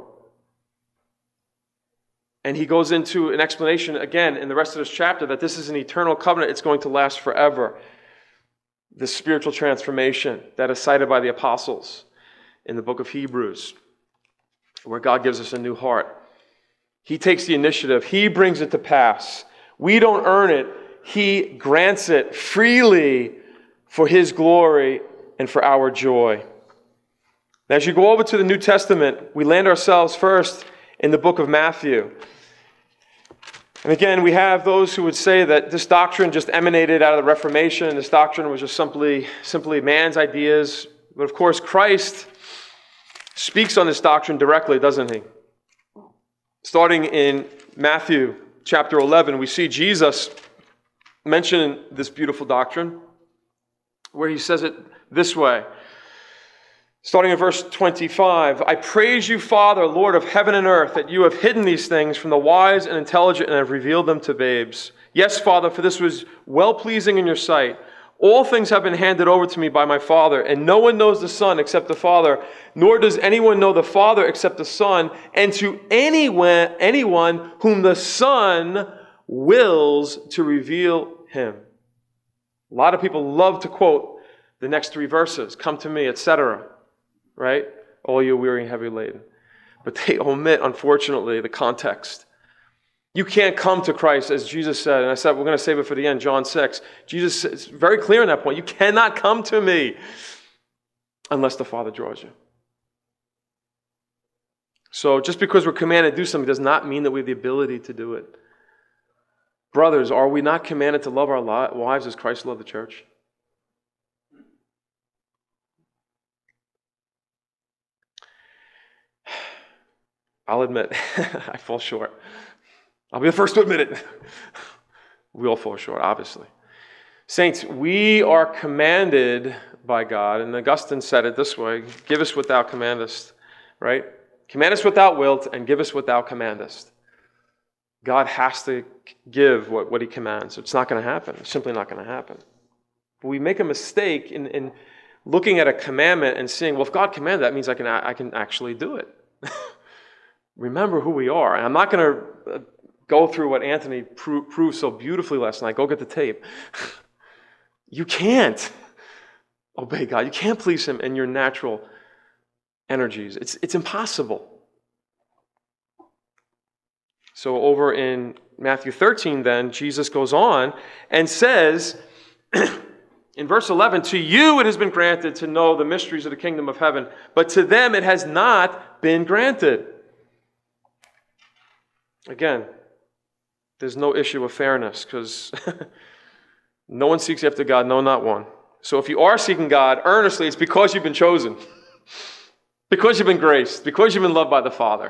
And he goes into an explanation again in the rest of this chapter that this is an eternal covenant. It's going to last forever. The spiritual transformation that is cited by the apostles in the book of Hebrews, where God gives us a new heart. He takes the initiative. He brings it to pass. We don't earn it. He grants it freely for his glory and for our joy. Now, as you go over to the New Testament, we land ourselves first in the book of Matthew. And again, we have those who would say that this doctrine just emanated out of the Reformation. This doctrine was just simply, simply man's ideas. But of course, Christ speaks on this doctrine directly, doesn't he? Starting in Matthew chapter eleven, we see Jesus mention this beautiful doctrine where he says it this way. Starting in verse twenty-five, I praise you, Father, Lord of heaven and earth, that you have hidden these things from the wise and intelligent and have revealed them to babes. Yes, Father, for this was well-pleasing in your sight. All things have been handed over to me by my Father, and no one knows the Son except the Father, nor does anyone know the Father except the Son, and to anyone, anyone whom the Son wills to reveal him. A lot of people love to quote the next three verses, come to me, et cetera, right? All you weary and heavy laden. But they omit, unfortunately, the context. You can't come to Christ, as Jesus said, and I said we're going to save it for the end, John six. Jesus is very clear on that point. You cannot come to me unless the Father draws you. So just because we're commanded to do something does not mean that we have the ability to do it. Brothers, are we not commanded to love our wives as Christ loved the church? I'll admit, I fall short. I'll be the first to admit it. We all fall short, obviously. Saints, we are commanded by God, and Augustine said it this way, give us what thou commandest, right? Command us what thou wilt, and give us what thou commandest. God has to give what, what he commands. It's not going to happen. It's simply not going to happen. But we make a mistake in, in looking at a commandment and seeing, well, if God commanded, that means I can, I can actually do it. Remember who we are. And I'm not going to go through what Anthony pro- proved so beautifully last night. Go get the tape. You can't obey God. You can't please him in your natural energies. It's, it's impossible. So over in Matthew thirteen then, Jesus goes on and says, in verse eleven, to you it has been granted to know the mysteries of the kingdom of heaven, but to them it has not been granted. Again, there's no issue of fairness because no one seeks after God, no, not one. So if you are seeking God earnestly, it's because you've been chosen, because you've been graced, because you've been loved by the Father.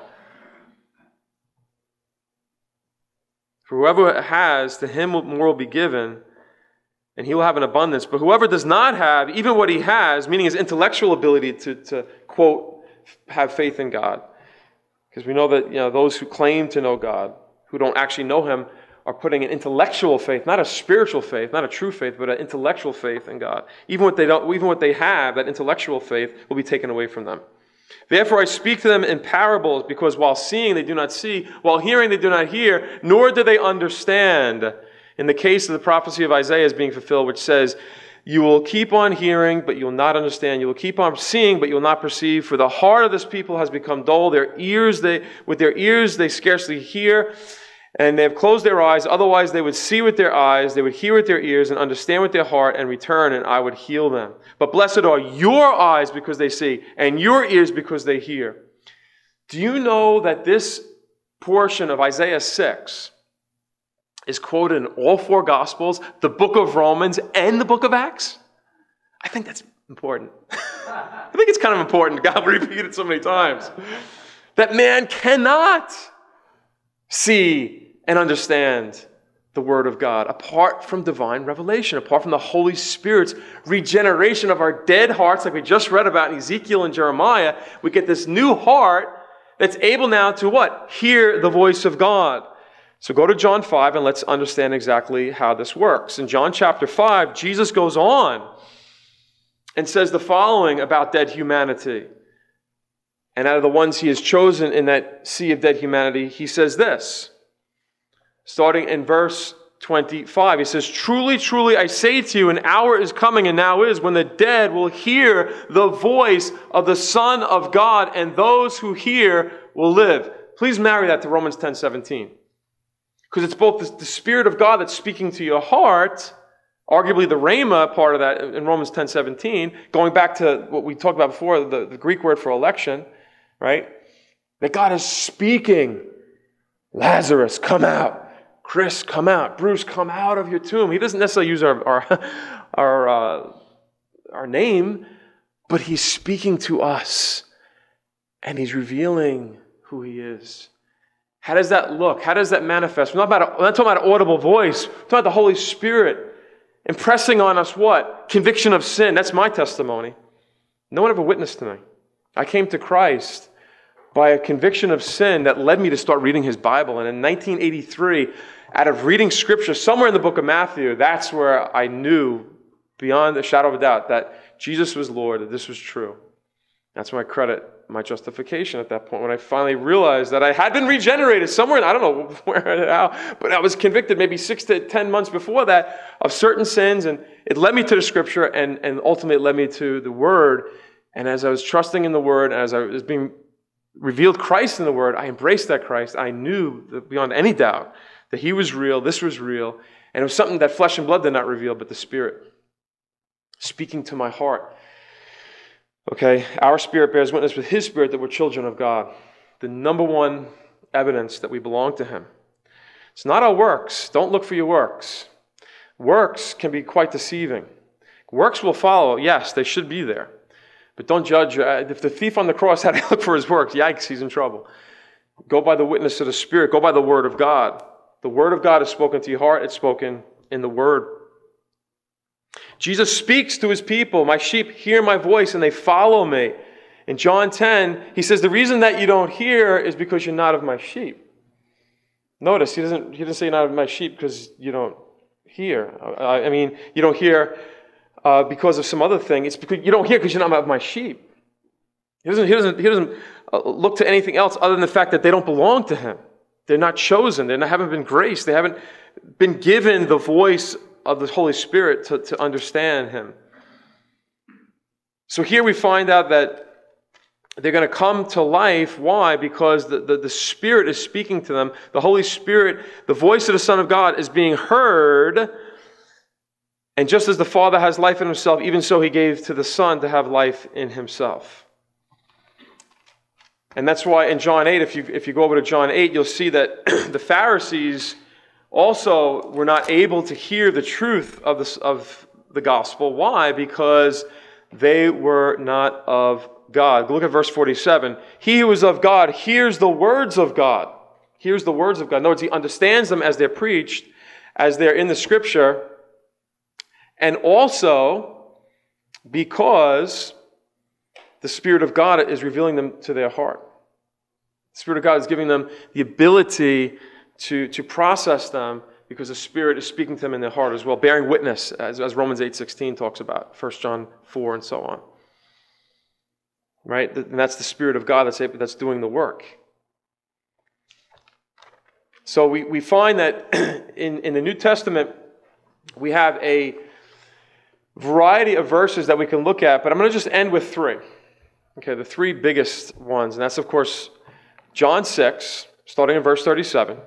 For whoever has, to him more will be given, and he will have an abundance. But whoever does not have, even what he has, meaning his intellectual ability to, to quote, have faith in God. Because we know that, you know, those who claim to know God, who don't actually know him, are putting an intellectual faith, not a spiritual faith, not a true faith, but an intellectual faith in God. Even what they don't, even what they have, that intellectual faith, will be taken away from them. Therefore I speak to them in parables, because while seeing they do not see, while hearing they do not hear, nor do they understand. In the case of the prophecy of Isaiah is being fulfilled, which says, you will keep on hearing, but you will not understand. You will keep on seeing, but you will not perceive. For the heart of this people has become dull. Their ears, they, with their ears they scarcely hear, and they have closed their eyes. Otherwise they would see with their eyes, they would hear with their ears, and understand with their heart, and return, and I would heal them. But blessed are your eyes because they see, and your ears because they hear. Do you know that this portion of Isaiah six is quoted in all four Gospels, the book of Romans, and the book of Acts? I think that's important. I think it's kind of important. God repeated it so many times. That man cannot see and understand the Word of God apart from divine revelation, apart from the Holy Spirit's regeneration of our dead hearts, like we just read about in Ezekiel and Jeremiah. We get this new heart that's able now to what? Hear the voice of God. So go to John five and let's understand exactly how this works. In John chapter five, Jesus goes on and says the following about dead humanity. And out of the ones he has chosen in that sea of dead humanity, he says this. Starting in verse twenty-five, he says, truly, truly, I say to you, an hour is coming and now is when the dead will hear the voice of the Son of God, and those who hear will live. Please marry that to Romans ten seventeen. Because it's both the, the Spirit of God that's speaking to your heart, arguably the rhema part of that in Romans ten seventeen, going back to what we talked about before, the, the Greek word for election, right? That God is speaking. Lazarus, come out. Chris, come out. Bruce, come out of your tomb. He doesn't necessarily use our our our, uh, our name, but he's speaking to us, and he's revealing who he is. How does that look? How does that manifest? We're not, about a, we're not talking about an audible voice. We're talking about the Holy Spirit impressing on us what? Conviction of sin. That's my testimony. No one ever witnessed to me. I came to Christ by a conviction of sin that led me to start reading his Bible. And in nineteen eighty-three, out of reading Scripture, somewhere in the book of Matthew, that's where I knew beyond a shadow of a doubt that Jesus was Lord, that this was true. That's when I credit my justification at that point, when I finally realized that I had been regenerated somewhere, I don't know where, how, but I was convicted maybe six to ten months before that of certain sins, and it led me to the Scripture, and, and ultimately it led me to the Word. And as I was trusting in the Word, as I was being revealed Christ in the Word, I embraced that Christ. I knew that beyond any doubt that He was real, this was real, and it was something that flesh and blood did not reveal, but the Spirit speaking to my heart. Okay, our spirit bears witness with His Spirit that we're children of God. The number one evidence that we belong to Him. It's not our works. Don't look for your works. Works can be quite deceiving. Works will follow. Yes, they should be there. But don't judge. If the thief on the cross had to look for his works, yikes, he's in trouble. Go by the witness of the Spirit. Go by the Word of God. The Word of God is spoken to your heart. It's spoken in the Word. Jesus speaks to His people. My sheep hear my voice and they follow me. In John ten, He says, the reason that you don't hear is because you're not of my sheep. Notice, He doesn't, he doesn't say you're not of my sheep because you don't hear. I, I mean, you don't hear uh, because of some other thing. It's because you don't hear because you're not of my sheep. He doesn't, he doesn't, he doesn't look to anything else other than the fact that they don't belong to Him. They're not chosen. They haven't been graced. They haven't been given the voice of the Holy Spirit to, to understand Him. So here we find out that they're going to come to life. Why? Because the, the, the Spirit is speaking to them. The Holy Spirit, the voice of the Son of God is being heard. And just as the Father has life in Himself, even so He gave to the Son to have life in Himself. And that's why in John eight, if you, if you go over to John eight, you'll see that the Pharisees also were not able to hear the truth of the, of the gospel. Why? Because they were not of God. Look at verse forty-seven. He who is of God hears the words of God. Hears the words of God. In other words, he understands them as they're preached, as they're in the Scripture, and also because the Spirit of God is revealing them to their heart. The Spirit of God is giving them the ability to, to process them because the Spirit is speaking to them in their heart as well, bearing witness, as, as Romans eight sixteen talks about, First John four and so on. Right? And that's the Spirit of God that's, that's doing the work. So we, we find that in, in the New Testament, we have a variety of verses that we can look at, but I'm going to just end with three. Okay, the three biggest ones, and that's, of course, John six, starting in verse thirty-seven,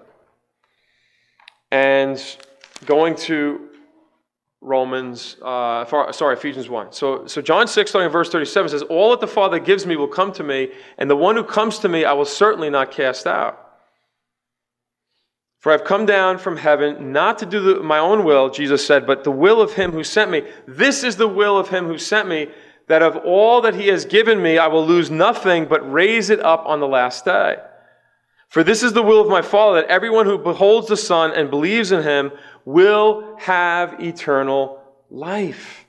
and going to Romans, uh, sorry, Ephesians one. So, so John six, starting in verse thirty-seven, says, all that the Father gives me will come to me, and the one who comes to me I will certainly not cast out. For I have come down from heaven not to do the, my own will, Jesus said, but the will of Him who sent me. This is the will of Him who sent me, that of all that He has given me I will lose nothing, but raise it up on the last day. For this is the will of my Father, that everyone who beholds the Son and believes in Him will have eternal life.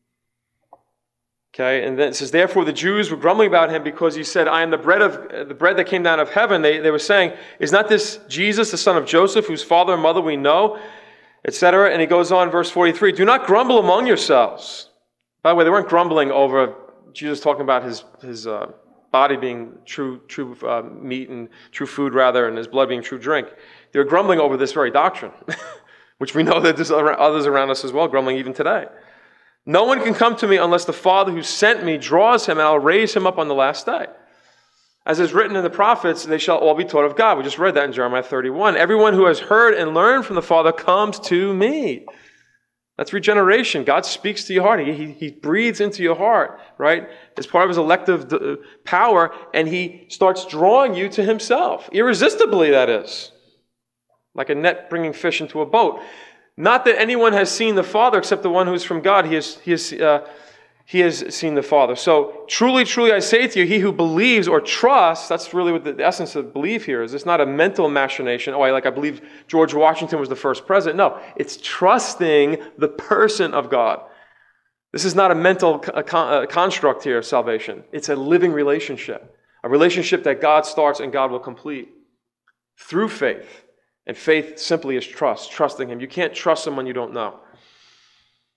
Okay, and then it says, therefore the Jews were grumbling about Him because He said, I am the bread of the bread that came down of heaven. They, they were saying, is not this Jesus, the son of Joseph, whose father and mother we know, et cetera. And He goes on, verse forty-three, do not grumble among yourselves. By the way, they weren't grumbling over Jesus talking about His, his uh, body being true, true uh, meat and true food, rather, and His blood being true drink. They were grumbling over this very doctrine, which we know that there's others around us as well grumbling even today. No one can come to me unless the Father who sent me draws him, and I'll raise him up on the last day. As is written in the prophets, they shall all be taught of God. We just read that in Jeremiah thirty-one. Everyone who has heard and learned from the Father comes to me. That's regeneration. God speaks to your heart. He, he, he breathes into your heart, right? As part of His elective power, and He starts drawing you to Himself. Irresistibly, that is. Like a net bringing fish into a boat. Not that anyone has seen the Father except the one who is from God. He has, he has, uh, he has seen the Father. So, truly, truly, I say to you, he who believes or trusts, that's really what the essence of belief here is. It's not a mental machination. Oh, I, like I believe George Washington was the first president. No, it's trusting the person of God. This is not a mental con- construct here of salvation. It's a living relationship. A relationship that God starts and God will complete through faith. And faith simply is trust, trusting Him. You can't trust someone you don't know.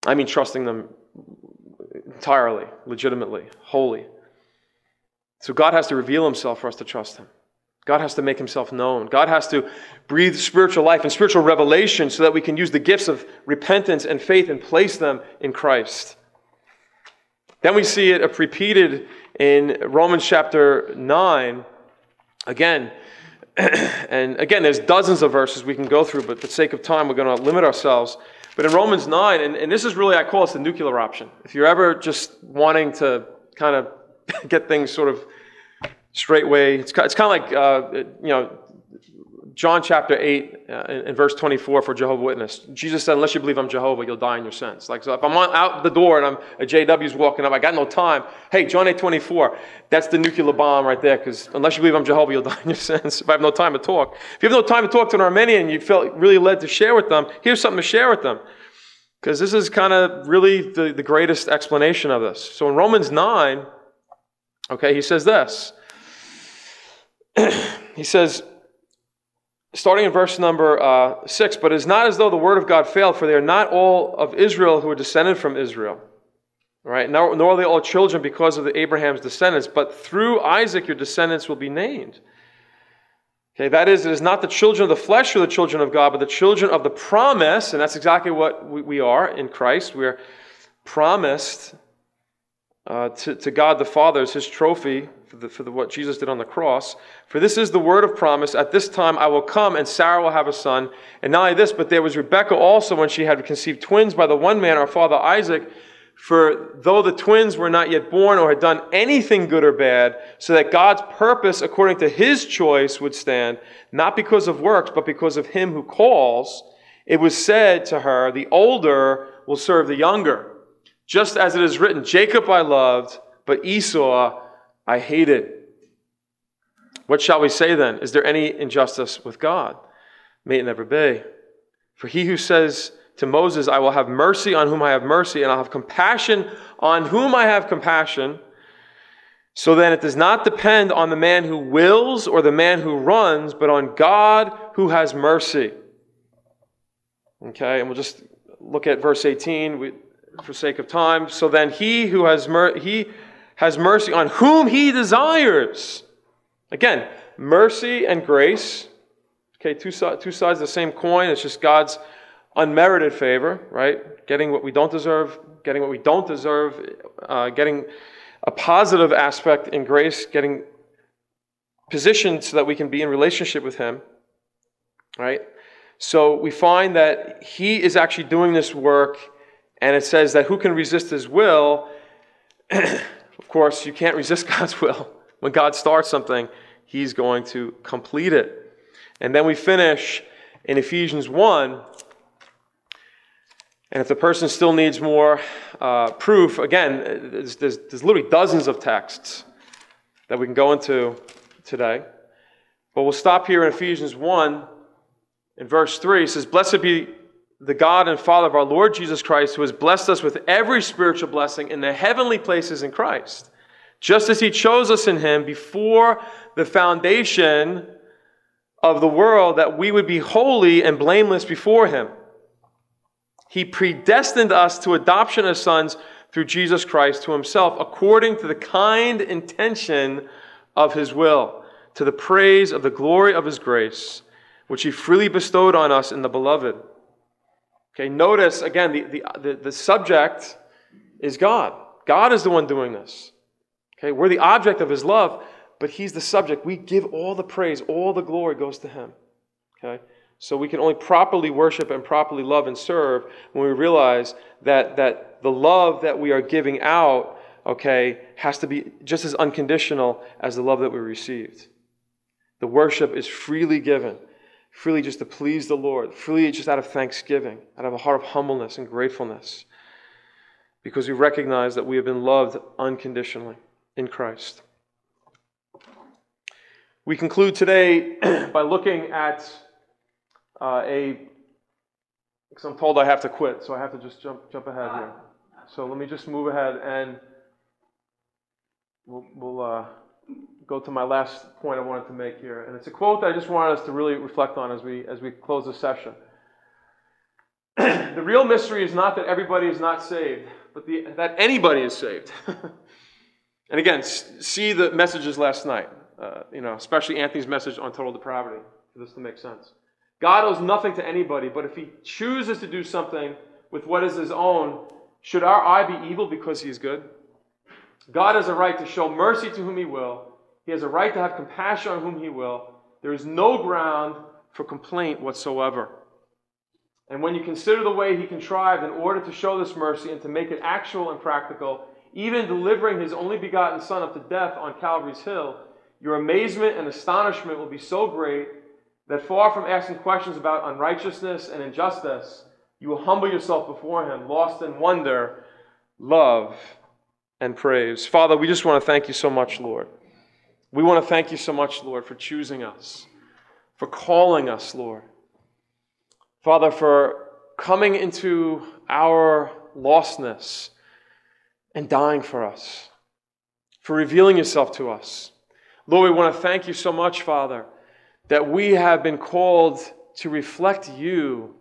I mean trusting them entirely, legitimately, wholly. So God has to reveal himself for us to trust him. God has to make himself known. God has to breathe spiritual life and spiritual revelation so that we can use the gifts of repentance and faith and place them in Christ. Then we see it repeated in Romans chapter nine. Again, and again, there's dozens of verses we can go through, but for the sake of time, we're going to limit ourselves. But in Romans nine, and, and this is really, I call this the nuclear option. If you're ever just wanting to kind of get things sort of straight way, it's, it's kind of like, uh, you know, John chapter eight uh, in, in verse twenty-four for Jehovah's Witness. Jesus said, unless you believe I'm Jehovah, you'll die in your sins. Like, so if I'm on, out the door and I'm a J W's walking up, I got no time. Hey, John eight twenty-four, that's the nuclear bomb right there, because unless you believe I'm Jehovah, you'll die in your sins. If I have no time to talk. If you have no time to talk to an Armenian, you felt really led to share with them, here's something to share with them. Because this is kind of really the, the greatest explanation of this. So in Romans nine, okay, he says this. He says, starting in verse number uh, six, but it is not as though the word of God failed, for they are not all of Israel who are descended from Israel. Right? Nor, nor are they all children because of the Abraham's descendants, but through Isaac your descendants will be named. Okay, that is, it is not the children of the flesh who are the children of God, but the children of the promise, and that's exactly what we, we are in Christ. We are promised uh, to, to God the Father as his trophy for, the, for the, what Jesus did on the cross. For this is the word of promise, at this time I will come, and Sarah will have a son. And not only this, but there was Rebekah also when she had conceived twins by the one man, our father Isaac. For though the twins were not yet born or had done anything good or bad, so that God's purpose according to his choice would stand, not because of works, but because of him who calls, it was said to her, the older will serve the younger. Just as it is written, Jacob I loved, but Esau I hated. What shall we say then? Is there any injustice with God? May it never be. For he who says to Moses, I will have mercy on whom I have mercy, and I'll have compassion on whom I have compassion. So then it does not depend on the man who wills or the man who runs, but on God who has mercy. Okay, and we'll just look at verse eighteen we, for sake of time. So then he who has mer- he has mercy on whom he desires. Again, mercy and grace. Okay, two, si- two sides of the same coin. It's just God's unmerited favor, right? Getting what we don't deserve, getting what we don't deserve, uh, getting a positive aspect in grace, getting positioned so that we can be in relationship with him, right? So we find that he is actually doing this work, and it says that who can resist his will? Of course, you can't resist God's will. When God starts something, he's going to complete it. And then we finish in Ephesians one. And if the person still needs more uh, proof, again, there's, there's, there's literally dozens of texts that we can go into today. But we'll stop here in Ephesians one in verse three. It says, Blessed be the God and Father of our Lord Jesus Christ, who has blessed us with every spiritual blessing in the heavenly places in Christ, just as he chose us in him before the foundation of the world, that we would be holy and blameless before him. He predestined us to adoption as sons through Jesus Christ to himself, according to the kind intention of his will, to the praise of the glory of his grace, which he freely bestowed on us in the beloved. Okay, notice, again, the, the, the, the subject is God. God is the one doing this. Okay, we're the object of his love, but he's the subject. We give all the praise, all the glory goes to him. Okay? So we can only properly worship and properly love and serve when we realize that, that the love that we are giving out, okay, has to be just as unconditional as the love that we received. The worship is freely given, freely just to please the Lord, freely just out of thanksgiving, out of a heart of humbleness and gratefulness, because we recognize that we have been loved unconditionally in Christ. We conclude today by looking at Uh, a, because I'm told I have to quit, so I have to just jump jump ahead here. So let me just move ahead, and we'll, we'll uh, go to my last point I wanted to make here, and it's a quote that I just wanted us to really reflect on as we as we close the session. The real mystery is not that everybody is not saved, but the, that anybody is saved. And again, see the messages last night, uh, you know, especially Anthony's message on total depravity, for this to make sense. God owes nothing to anybody, but if he chooses to do something with what is his own, should our eye be evil because he is good? God has a right to show mercy to whom he will. He has a right to have compassion on whom he will. There is no ground for complaint whatsoever. And when you consider the way he contrived in order to show this mercy and to make it actual and practical, even delivering his only begotten Son up to death on Calvary's hill, your amazement and astonishment will be so great that far from asking questions about unrighteousness and injustice, you will humble yourself before him, lost in wonder, love, and praise. Father, we just want to thank you so much, Lord. We want to thank you so much, Lord, for choosing us, for calling us, Lord. Father, for coming into our lostness and dying for us, for revealing yourself to us. Lord, we want to thank you so much, Father, that we have been called to reflect you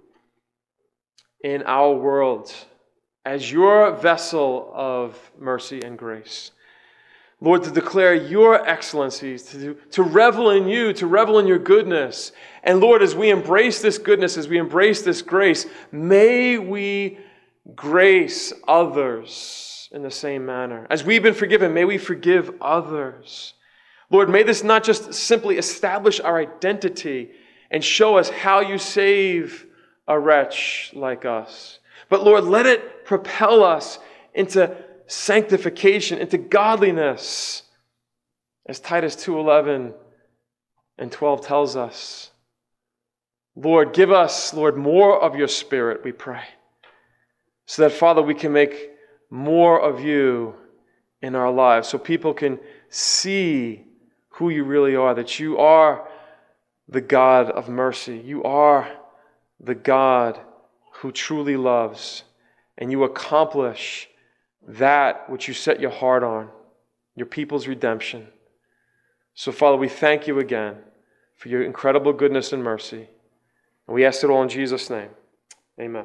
in our world as your vessel of mercy and grace. Lord, to declare your excellencies, to, to revel in you, to revel in your goodness. And Lord, as we embrace this goodness, as we embrace this grace, may we grace others in the same manner. As we've been forgiven, may we forgive others. Lord, may this not just simply establish our identity and show us how you save a wretch like us, but Lord, let it propel us into sanctification, into godliness, as Titus two eleven and twelve tells us. Lord, give us, Lord, more of your Spirit, we pray, so that, Father, we can make more of you in our lives, so people can see who you really are, that you are the God of mercy. You are the God who truly loves, and you accomplish that which you set your heart on, your people's redemption. So, Father, we thank you again for your incredible goodness and mercy. And we ask it all in Jesus' name. Amen.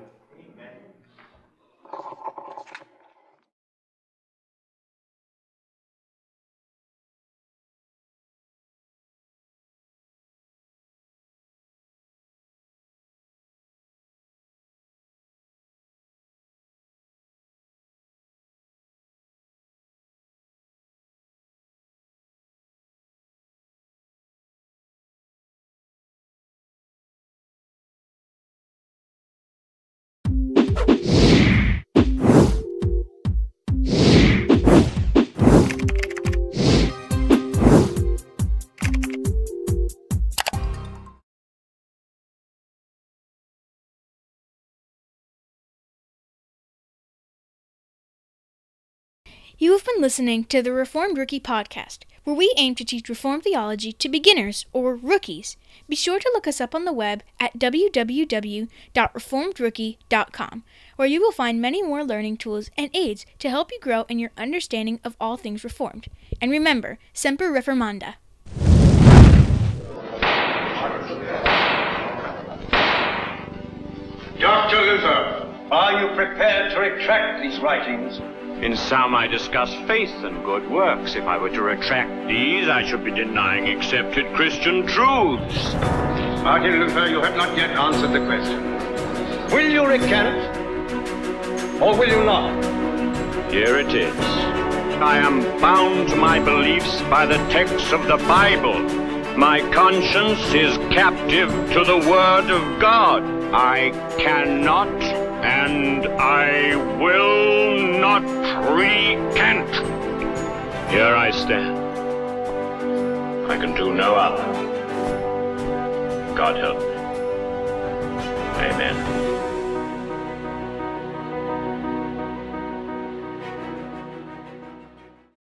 You have been listening to the Reformed Rookie Podcast, where we aim to teach Reformed theology to beginners or rookies. Be sure to look us up on the web at w w w dot reformed rookie dot com, where you will find many more learning tools and aids to help you grow in your understanding of all things Reformed. And remember, Semper Reformanda. Doctor Luther, are you prepared to retract these writings? In some I discuss faith and good works. If I were to retract these, I should be denying accepted Christian truths. Martin Luther, you have not yet answered the question. Will you recant, or will you not? Here it is. I am bound to my beliefs by the texts of the Bible. My conscience is captive to the Word of God. I cannot and I will not recant. Here I stand. I can do no other. God help me. Amen.